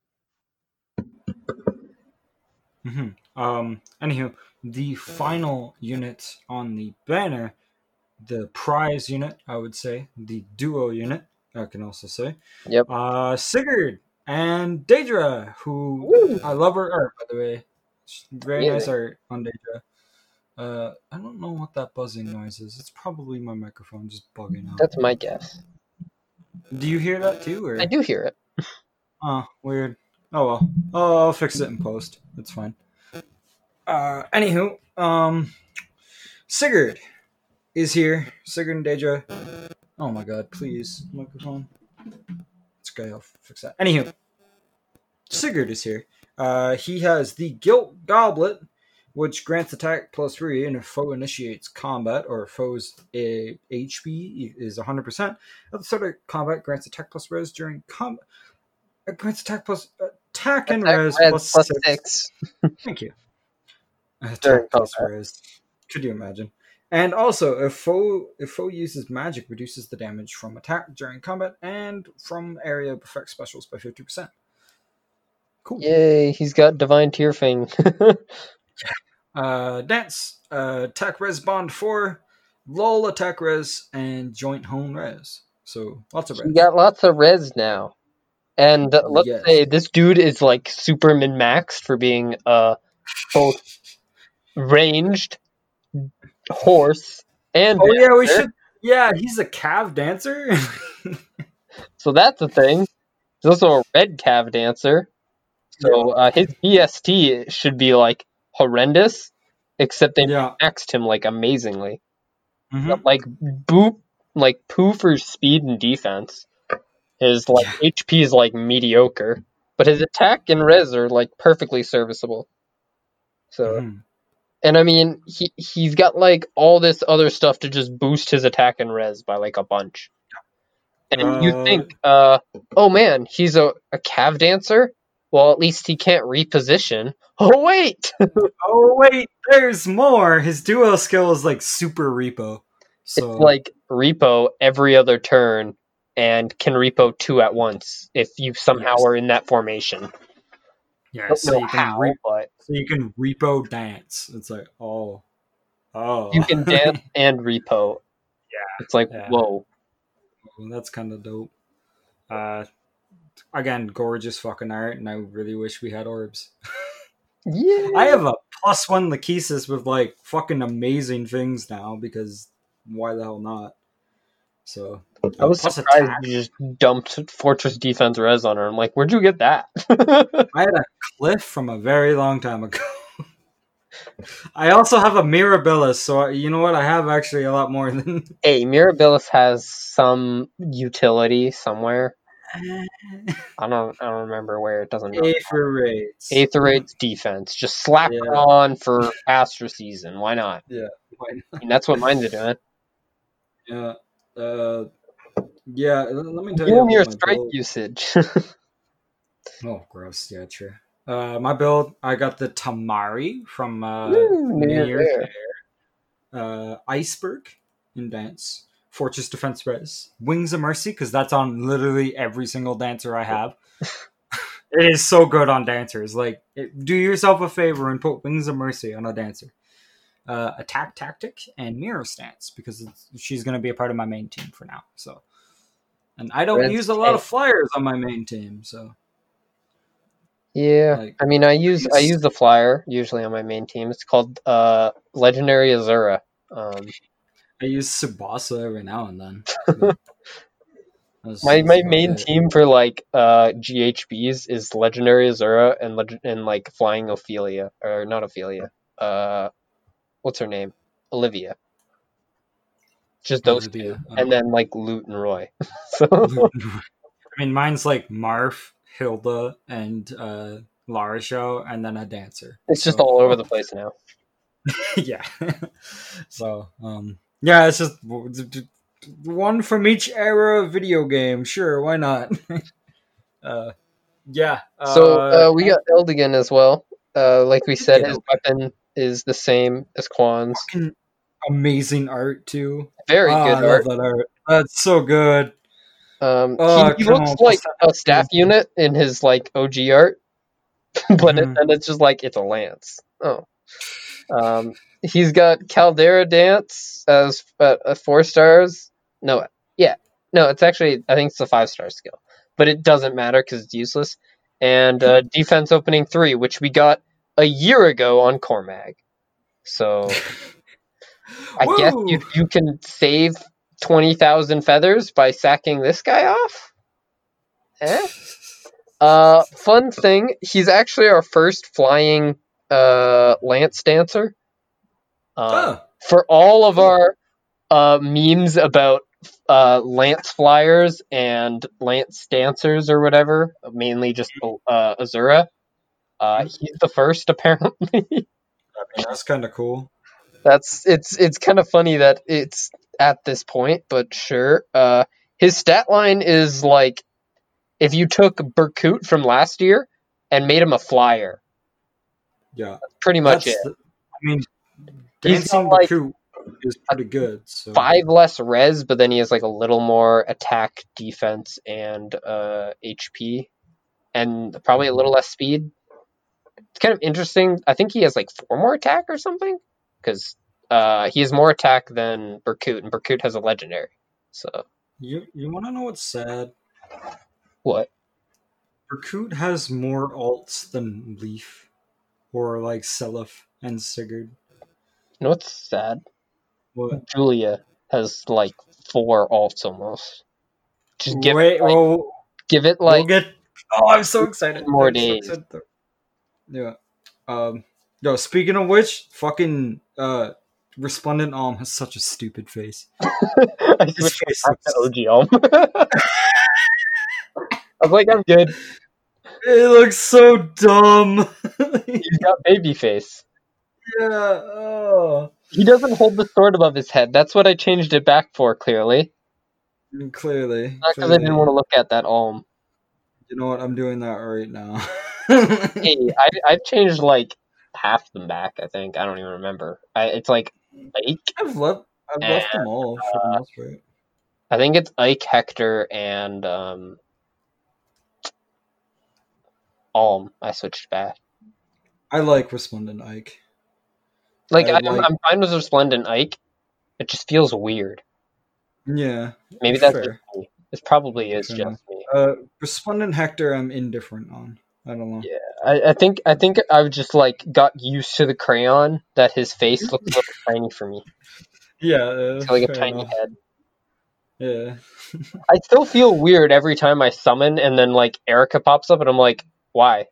Mm-hmm. Um, anywho, the final unit on the banner, the prize unit, I would say, the duo unit, I can also say, Yep. uh, Sigurd and Daedra, who Woo. I love her art, by the way. Very Yeah. nice art on Daedra. Uh, I don't know what that buzzing noise is. It's probably my microphone just bugging out. That's my guess. Do you hear that too? Or? I do hear it. Oh, weird. Oh well. Oh, I'll fix it in post. It's fine. Uh, anywho, um, Sigurd is here. Sigurd and Daedra. Oh my god, please, microphone. It's okay, I'll fix that. Anywho, Sigurd is here. Uh, he has the Guilt Goblet, which grants attack plus three, and if foe initiates combat or foe's uh, H P is one hundred percent, at the start of combat, grants attack plus res during combat. It grants attack plus attack and Attack res res plus plus six. six. Thank you. During Attack plus combat. res. Could you imagine? And also, if foe if foe uses magic, reduces the damage from attack during combat and from area effect specials by fifty percent. Cool. Yay, he's got Divine Tearfing. Uh, dance, uh, attack res bond four, lol attack res, and joint hone res. So lots of res. He got lots of res now. And uh, let's Yes. say this dude is like super min-maxed for being uh both ranged, horse, and Oh yeah, we dancer. should. Yeah, he's a cav dancer. So that's a thing. He's also a red cav dancer. So uh, his B S T should be like horrendous, except they Yeah. maxed him like amazingly. Mhm. But, like boop, like poo for speed and defense. His like Yeah. H P is like mediocre, but his attack and res are like perfectly serviceable. So, Mhm. and I mean, he he's got like all this other stuff to just boost his attack and res by like a bunch. And you Uh, think, uh, oh man, he's a, a cav dancer? Well, at least he can't reposition. Oh wait! Oh wait, there's more. His duo skill is like super repo. So It's like repo every other turn and can repo two at once if you somehow Yes. are in that formation. yeah, Don't so know you can how, re- but so you can repo dance. It's like oh, oh. you can dance and repo. Yeah, It's like yeah. whoa. That's kind of dope. Uh, again, gorgeous fucking art, and I really wish we had orbs. Yeah. I have a plus one Lachesis with like fucking amazing things now because why the hell not? So I was plus surprised attack. you just dumped Fortress Defense Res on her. I'm like, where'd you get that? I had a Cliff from a very long time ago. I also have a Mirabilis, so you know what? I have actually a lot more than. Hey, Mirabilis has some utility somewhere. I don't I don't remember where. It doesn't matter. Aether Raids. Aether Raid's defense. Just slap Yeah. her on for Astra season. Why not? Yeah. Why not? I mean, that's what mine's are doing. Yeah. Uh, yeah. Let me tell You you and your about my strike build. usage. Oh, gross. Yeah, true. Uh, my build, I got the Tamari from uh, Ooh, New New Year's Year's Fair. Fair. Uh, Iceberg in Dance. Fortress Defense Res. Wings of Mercy, because that's on literally every single dancer I have. It is so good on dancers. Like, it, do yourself a favor and put Wings of Mercy on a dancer. Uh, attack Tactic and Mirror Stance, because it's, she's going to be a part of my main team for now. So, and I don't Res use a lot of flyers on my main team, so. Yeah, Like, I mean, I use I use- use the flyer usually on my main team. It's called uh, Legendary Azura. Um, I use Tsubasa every now and then. But that's- my that's my about main it. team for like uh, G H Bs is Legendary Azura and leg- and like Flying Ophelia, or not Ophelia. Uh, what's her name? Olivia. Just those Olivia, two, uh, and then like Lute and Roy. So I mean, mine's like Marth, Hilda, and uh, Lara Show, and then a dancer. it's just So- all over the place now. yeah. So, um, yeah, it's just one from each era of video game. Sure, why not? uh, yeah. So uh, we and- got Eldigan as well. Uh, like we Did said, get his Eldigan. weapon is the same as Quan's. fucking amazing art too. Very Ah, good I art. love that art. That's so good. Um, Oh, he, he come looks on, like plus- a staff unit in his like O G art, but it, Mhm. then it's just like it's a lance. Oh, um, he's got Caldera Dance as uh, uh, four stars. No, yeah, no, it's actually I think it's a five star skill, but it doesn't matter because it's useless. And uh, defense opening three, which we got a year ago on Cormag. So I guess Woo! you you can save twenty thousand feathers by sacking this guy off. Eh? Uh, fun thing, he's actually our first flying uh lance dancer. Um, Oh. for all of Cool. our uh memes about uh lance flyers and lance dancers or whatever, mainly just uh Azura. Uh, he's the first apparently. I mean, that's kind of cool. That's it's it's kind of funny that it's at this point, but sure. Uh, his stat line is like if you took Berkut from last year and made him a flyer. Yeah, Pretty much that's it. the- I mean, He's dancing got, like, Baku is pretty good. So Five less res, but then he has like a little more attack, defense, and uh, H P, and probably a little less speed. It's kind of interesting. I think he has like four more attack or something, because uh, he has more attack than Berkut, and Berkut has a legendary. So you you want to know what's sad? what? Berkut has more alts than Leaf, or like Seliph and Sigurd. You know what's sad? What? Julia has like four alts almost. Just give Wait, it like, well, give it we'll like get. Oh, I'm so excited! more I'm so days. excited. Yeah. Um. Yo, speaking of which, fucking uh, Resplendent Alm has such a stupid face. I His switched face back to looks- O G Elm. I was like, I'm good. It looks so dumb. He's got baby face. yeah. Oh. He doesn't hold the sword above his head. That's what I changed it back for, clearly. Clearly. Not because I didn't clearly. want to look at that Alm. You know what? I'm doing that right now. Hey, I, I've changed like half them back, I think. I don't even remember. I, it's like Ike. I've left. I've left them all for the most part. I think it's Ike, Hector, and um, Alm. I switched back. I like Resplendent Ike. Like, I I, I'm, like- I'm fine with Resplendent Ike. It just feels weird. Yeah. Maybe that's fair. just me. It probably is Fair just enough. me. Uh, Resplendent Hector, I'm indifferent on. I don't know. Yeah, I, I think I think I've just like got used to the crayon that his face looks a little tiny for me. Yeah, uh, It's got, like a fair tiny enough. head. Yeah. I still feel weird every time I summon and then like Erica pops up and I'm like, why?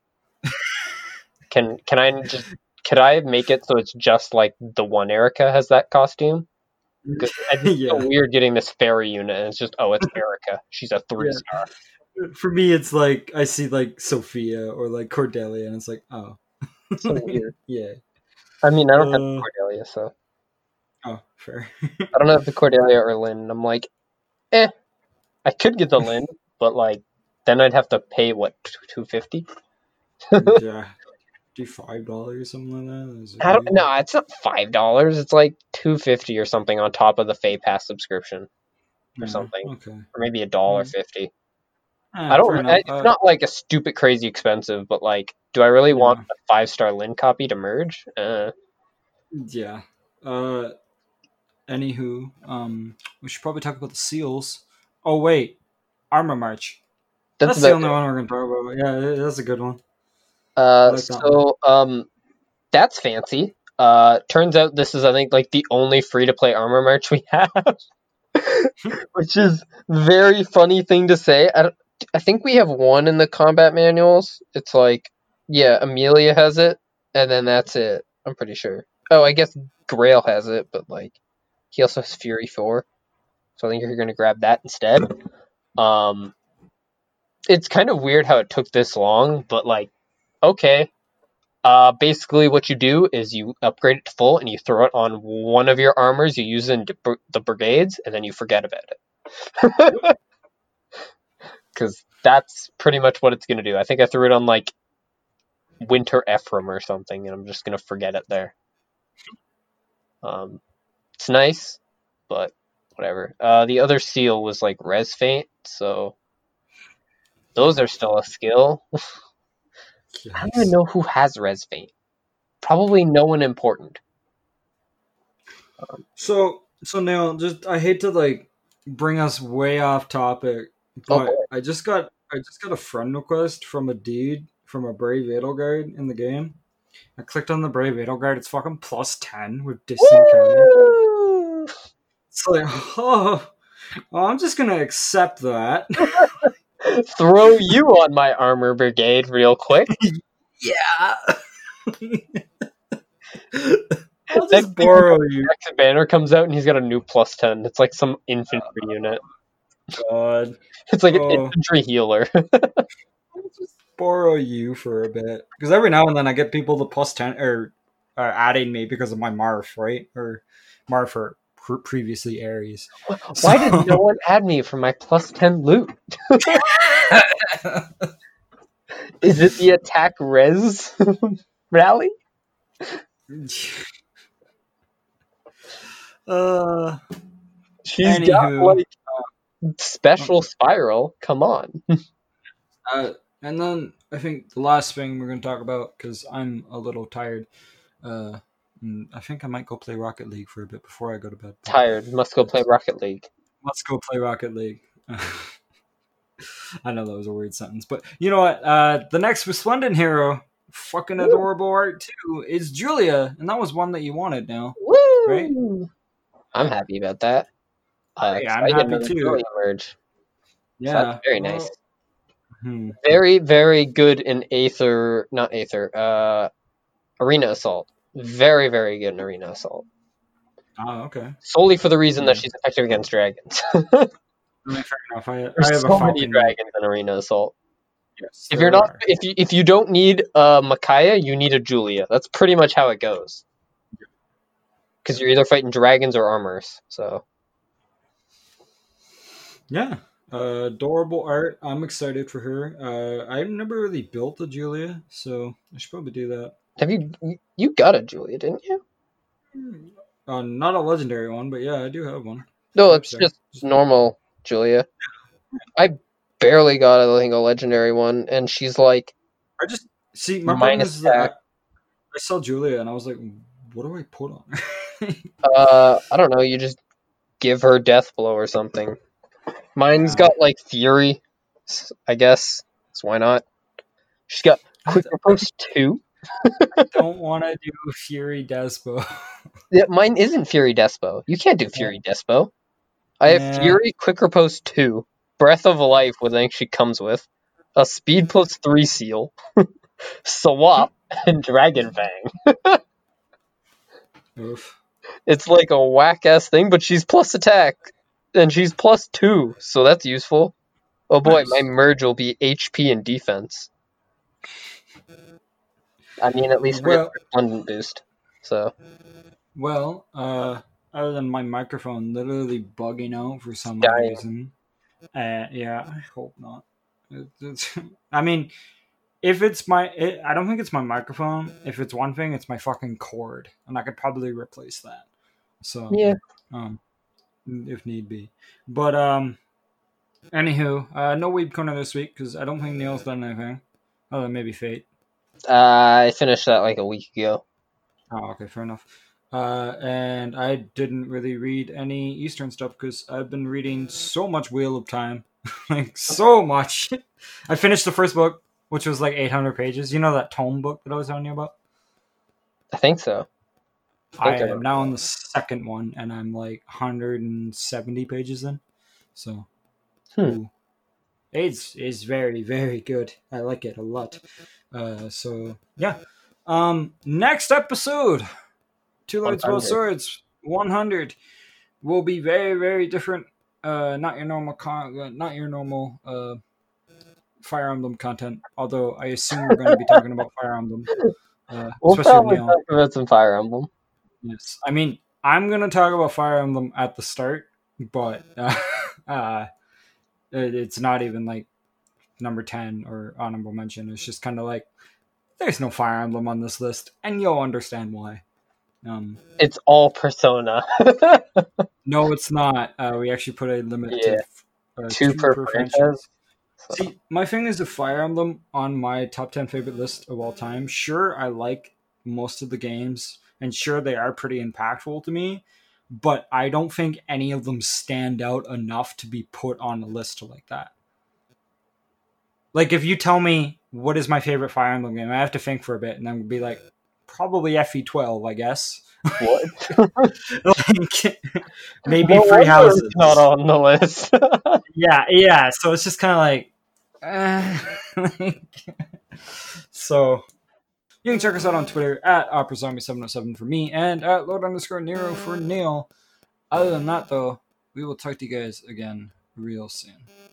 Can can I just could I make it so it's just like the one Erica has that costume? Because I just feel Yeah. weird getting this fairy unit and it's just oh it's Erica. She's a three Yeah. star. For me, it's like I see like Sophia or like Cordelia, and it's like, oh, So weird. yeah. I mean I don't have the Uh, Cordelia, so oh, fair. I don't have the Cordelia or Lynn. I'm like, eh, I could get the Lynn, but like then I'd have to pay what two fifty. Yeah, do five dollars or something like that. Is it I don't weird? no, it's not five dollars. It's like two fifty or something on top of the Fay Pass subscription or Yeah, something, okay. or maybe a dollar Mm. fifty. Ah, I fair don't. enough. It's Uh, not like a stupid crazy expensive, but like, do I really want yeah, a five star Lin copy to merge? Uh, yeah. Uh, anywho, um, we should probably talk about the seals. Oh wait, Armor March. that's That's the about only it. one we're gonna talk about. Yeah, that's a good one. I Uh, like that one. so um, that's fancy. Uh, turns out this is I think like the only free to play armor merch we have, which is very funny thing to say. I don't, I think we have one in the combat manuals. It's like yeah, Amelia has it, and then that's it. I'm pretty sure. Oh, I guess Grail has it, but like he also has Fury four, so I think you're gonna grab that instead. Um, it's kind of weird how it took this long, but like, okay. Uh, basically, what you do is you upgrade it to full and you throw it on one of your armors you use in br- the brigades, and then you forget about it. Because that's pretty much what it's going to do. I think I threw it on like Winter Ephraim or something, and I'm just going to forget it there. Um, it's nice, but whatever. Uh, the other seal was like Res Faint, so those are still a skill. I don't even Yikes. know who has Res Faint. Probably no one important. Um, So, so now, just I hate to like bring us way off topic, oh boy. but I just got I just got a friend request from a dude from a Brave Edelgard in the game. I clicked on the Brave Edelgard. It's fucking plus ten with distant counter. Woo! It's like, oh, well, I'm just gonna accept that. Throw you on my armor brigade real quick. Yeah. I'll Next just thing borrow you. Next banner comes out and he's got a new plus ten. It's like some infantry unit. God. It's like an Oh, infantry healer. I'll just borrow you for a bit because every now and then I get people to plus ten or uh, adding me because of my Marf, right? Or Marf or pr- previously Ares. Why did no one add me for my plus ten loot? Is it the attack res rally? uh, She's got anywho, like special spiral. Come on. uh, and then I think the last thing we're going to talk about because I'm a little tired. Uh, mm, I think I might go play Rocket League for a bit before I go to bed. But Tired. Must go play Rocket League. let's go play Rocket League. I know that was a weird sentence, but you know what? Uh, the next Resplendent hero, fucking Woo. adorable art too, is Julia, and that was one that you wanted now, Woo! right? I'm happy about that. Uh, Yeah, I'm I get happy another too. Julia merge. So Yeah, that's very well, nice. hmm. Very, very good in Aether, not Aether, uh, Arena Assault. Very, very good in Arena Assault. Oh, okay. Solely for the reason that Yeah. she's effective against dragons. I mean, fair enough. I, There's I have so a many Falcon. dragons in Arena Assault. Yes, If there you're not, are. if you if you don't need uh, Micaiah, you need a Julia. That's pretty much how it goes. Because you're either fighting dragons or armors. So Yeah, uh, adorable art. I'm excited for her. Uh, I've never really built a Julia, so I should probably do that. have you you got a Julia, didn't you? Uh, not a legendary one, but yeah, I do have one. No, Five it's star. just normal Julia. I barely got I think a legendary one, and she's like I just see my minus problem is that I, attack. I saw Julia and I was like, what do I put on her? Uh, I don't know. You just give her death blow or something. Mine's Yeah. got like fury, I guess. So why not? She's got I, quick riposte two. I don't want to do Fury Despo. Yeah, mine isn't Fury Despo. You can't do Fury Despo. I have Yeah. Fury Quick Riposte two, Breath of Life, what I think she comes with, a Speed plus three seal, Swap, and Dragon Fang. Oof. It's like a whack ass thing, but she's plus attack, and she's plus two, so that's useful. Oh boy, Nice. my merge will be H P and defense. I mean, at least we Well- have a Resplendent boost. So Well, uh, other than my microphone literally bugging out for some odd Dying. reason, uh, yeah, I hope not. It, it's, I mean, if it's my, it, I don't think it's my microphone. If it's one thing, it's my fucking cord, and I could probably replace that. So yeah, um, if need be. But um, anywho, uh, no Weeb Corner this week because I don't think Neil's done anything. Other than maybe Fate. uh, I finished that like a week ago. Oh, okay, fair enough. Uh, and I didn't really read any Eastern stuff because I've been reading so much Wheel of Time, like so much. I finished the first book, which was like eight hundred pages. You know that tome book that I was telling you about? I think so. I think I am now on the second one, and I'm like one hundred seventy pages in. So, Hmm. ooh. it's it's very very good. I like it a lot. Uh, so yeah. Um, next episode, Two Lords Both one hundred. Swords, one hundred, will be very very different. Uh, not your normal con, not your normal uh, Fire Emblem content. Although I assume we're going to be talking about Fire Emblem, uh, We'll especially probably Neil. talk about some Fire Emblem. Yes, I mean I'm gonna talk about Fire Emblem at the start, but uh, uh, it, it's not even like number ten or honorable mention. It's just kind of like there's no Fire Emblem on this list, and you'll understand why. Um, It's all Persona. no, it's not. Uh, we actually put a limit Yeah. to uh, Two two, per per franchise. franchise. So, See, my thing is a Fire Emblem on my top ten favorite list of all time. Sure, I like most of the games, and sure, they are pretty impactful to me, but I don't think any of them stand out enough to be put on a list like that. Like, if you tell me what is my favorite Fire Emblem game, I have to think for a bit, and then be like, probably F E twelve, I guess. what? Like, maybe No Free wonder Houses. it's not on the list. Yeah, yeah. So it's just kind of like, uh, like so. You can check us out on Twitter at Opera Zombie seven oh seven for me and at Lord underscore Nero for Neil. Other than that, though, we will talk to you guys again real soon.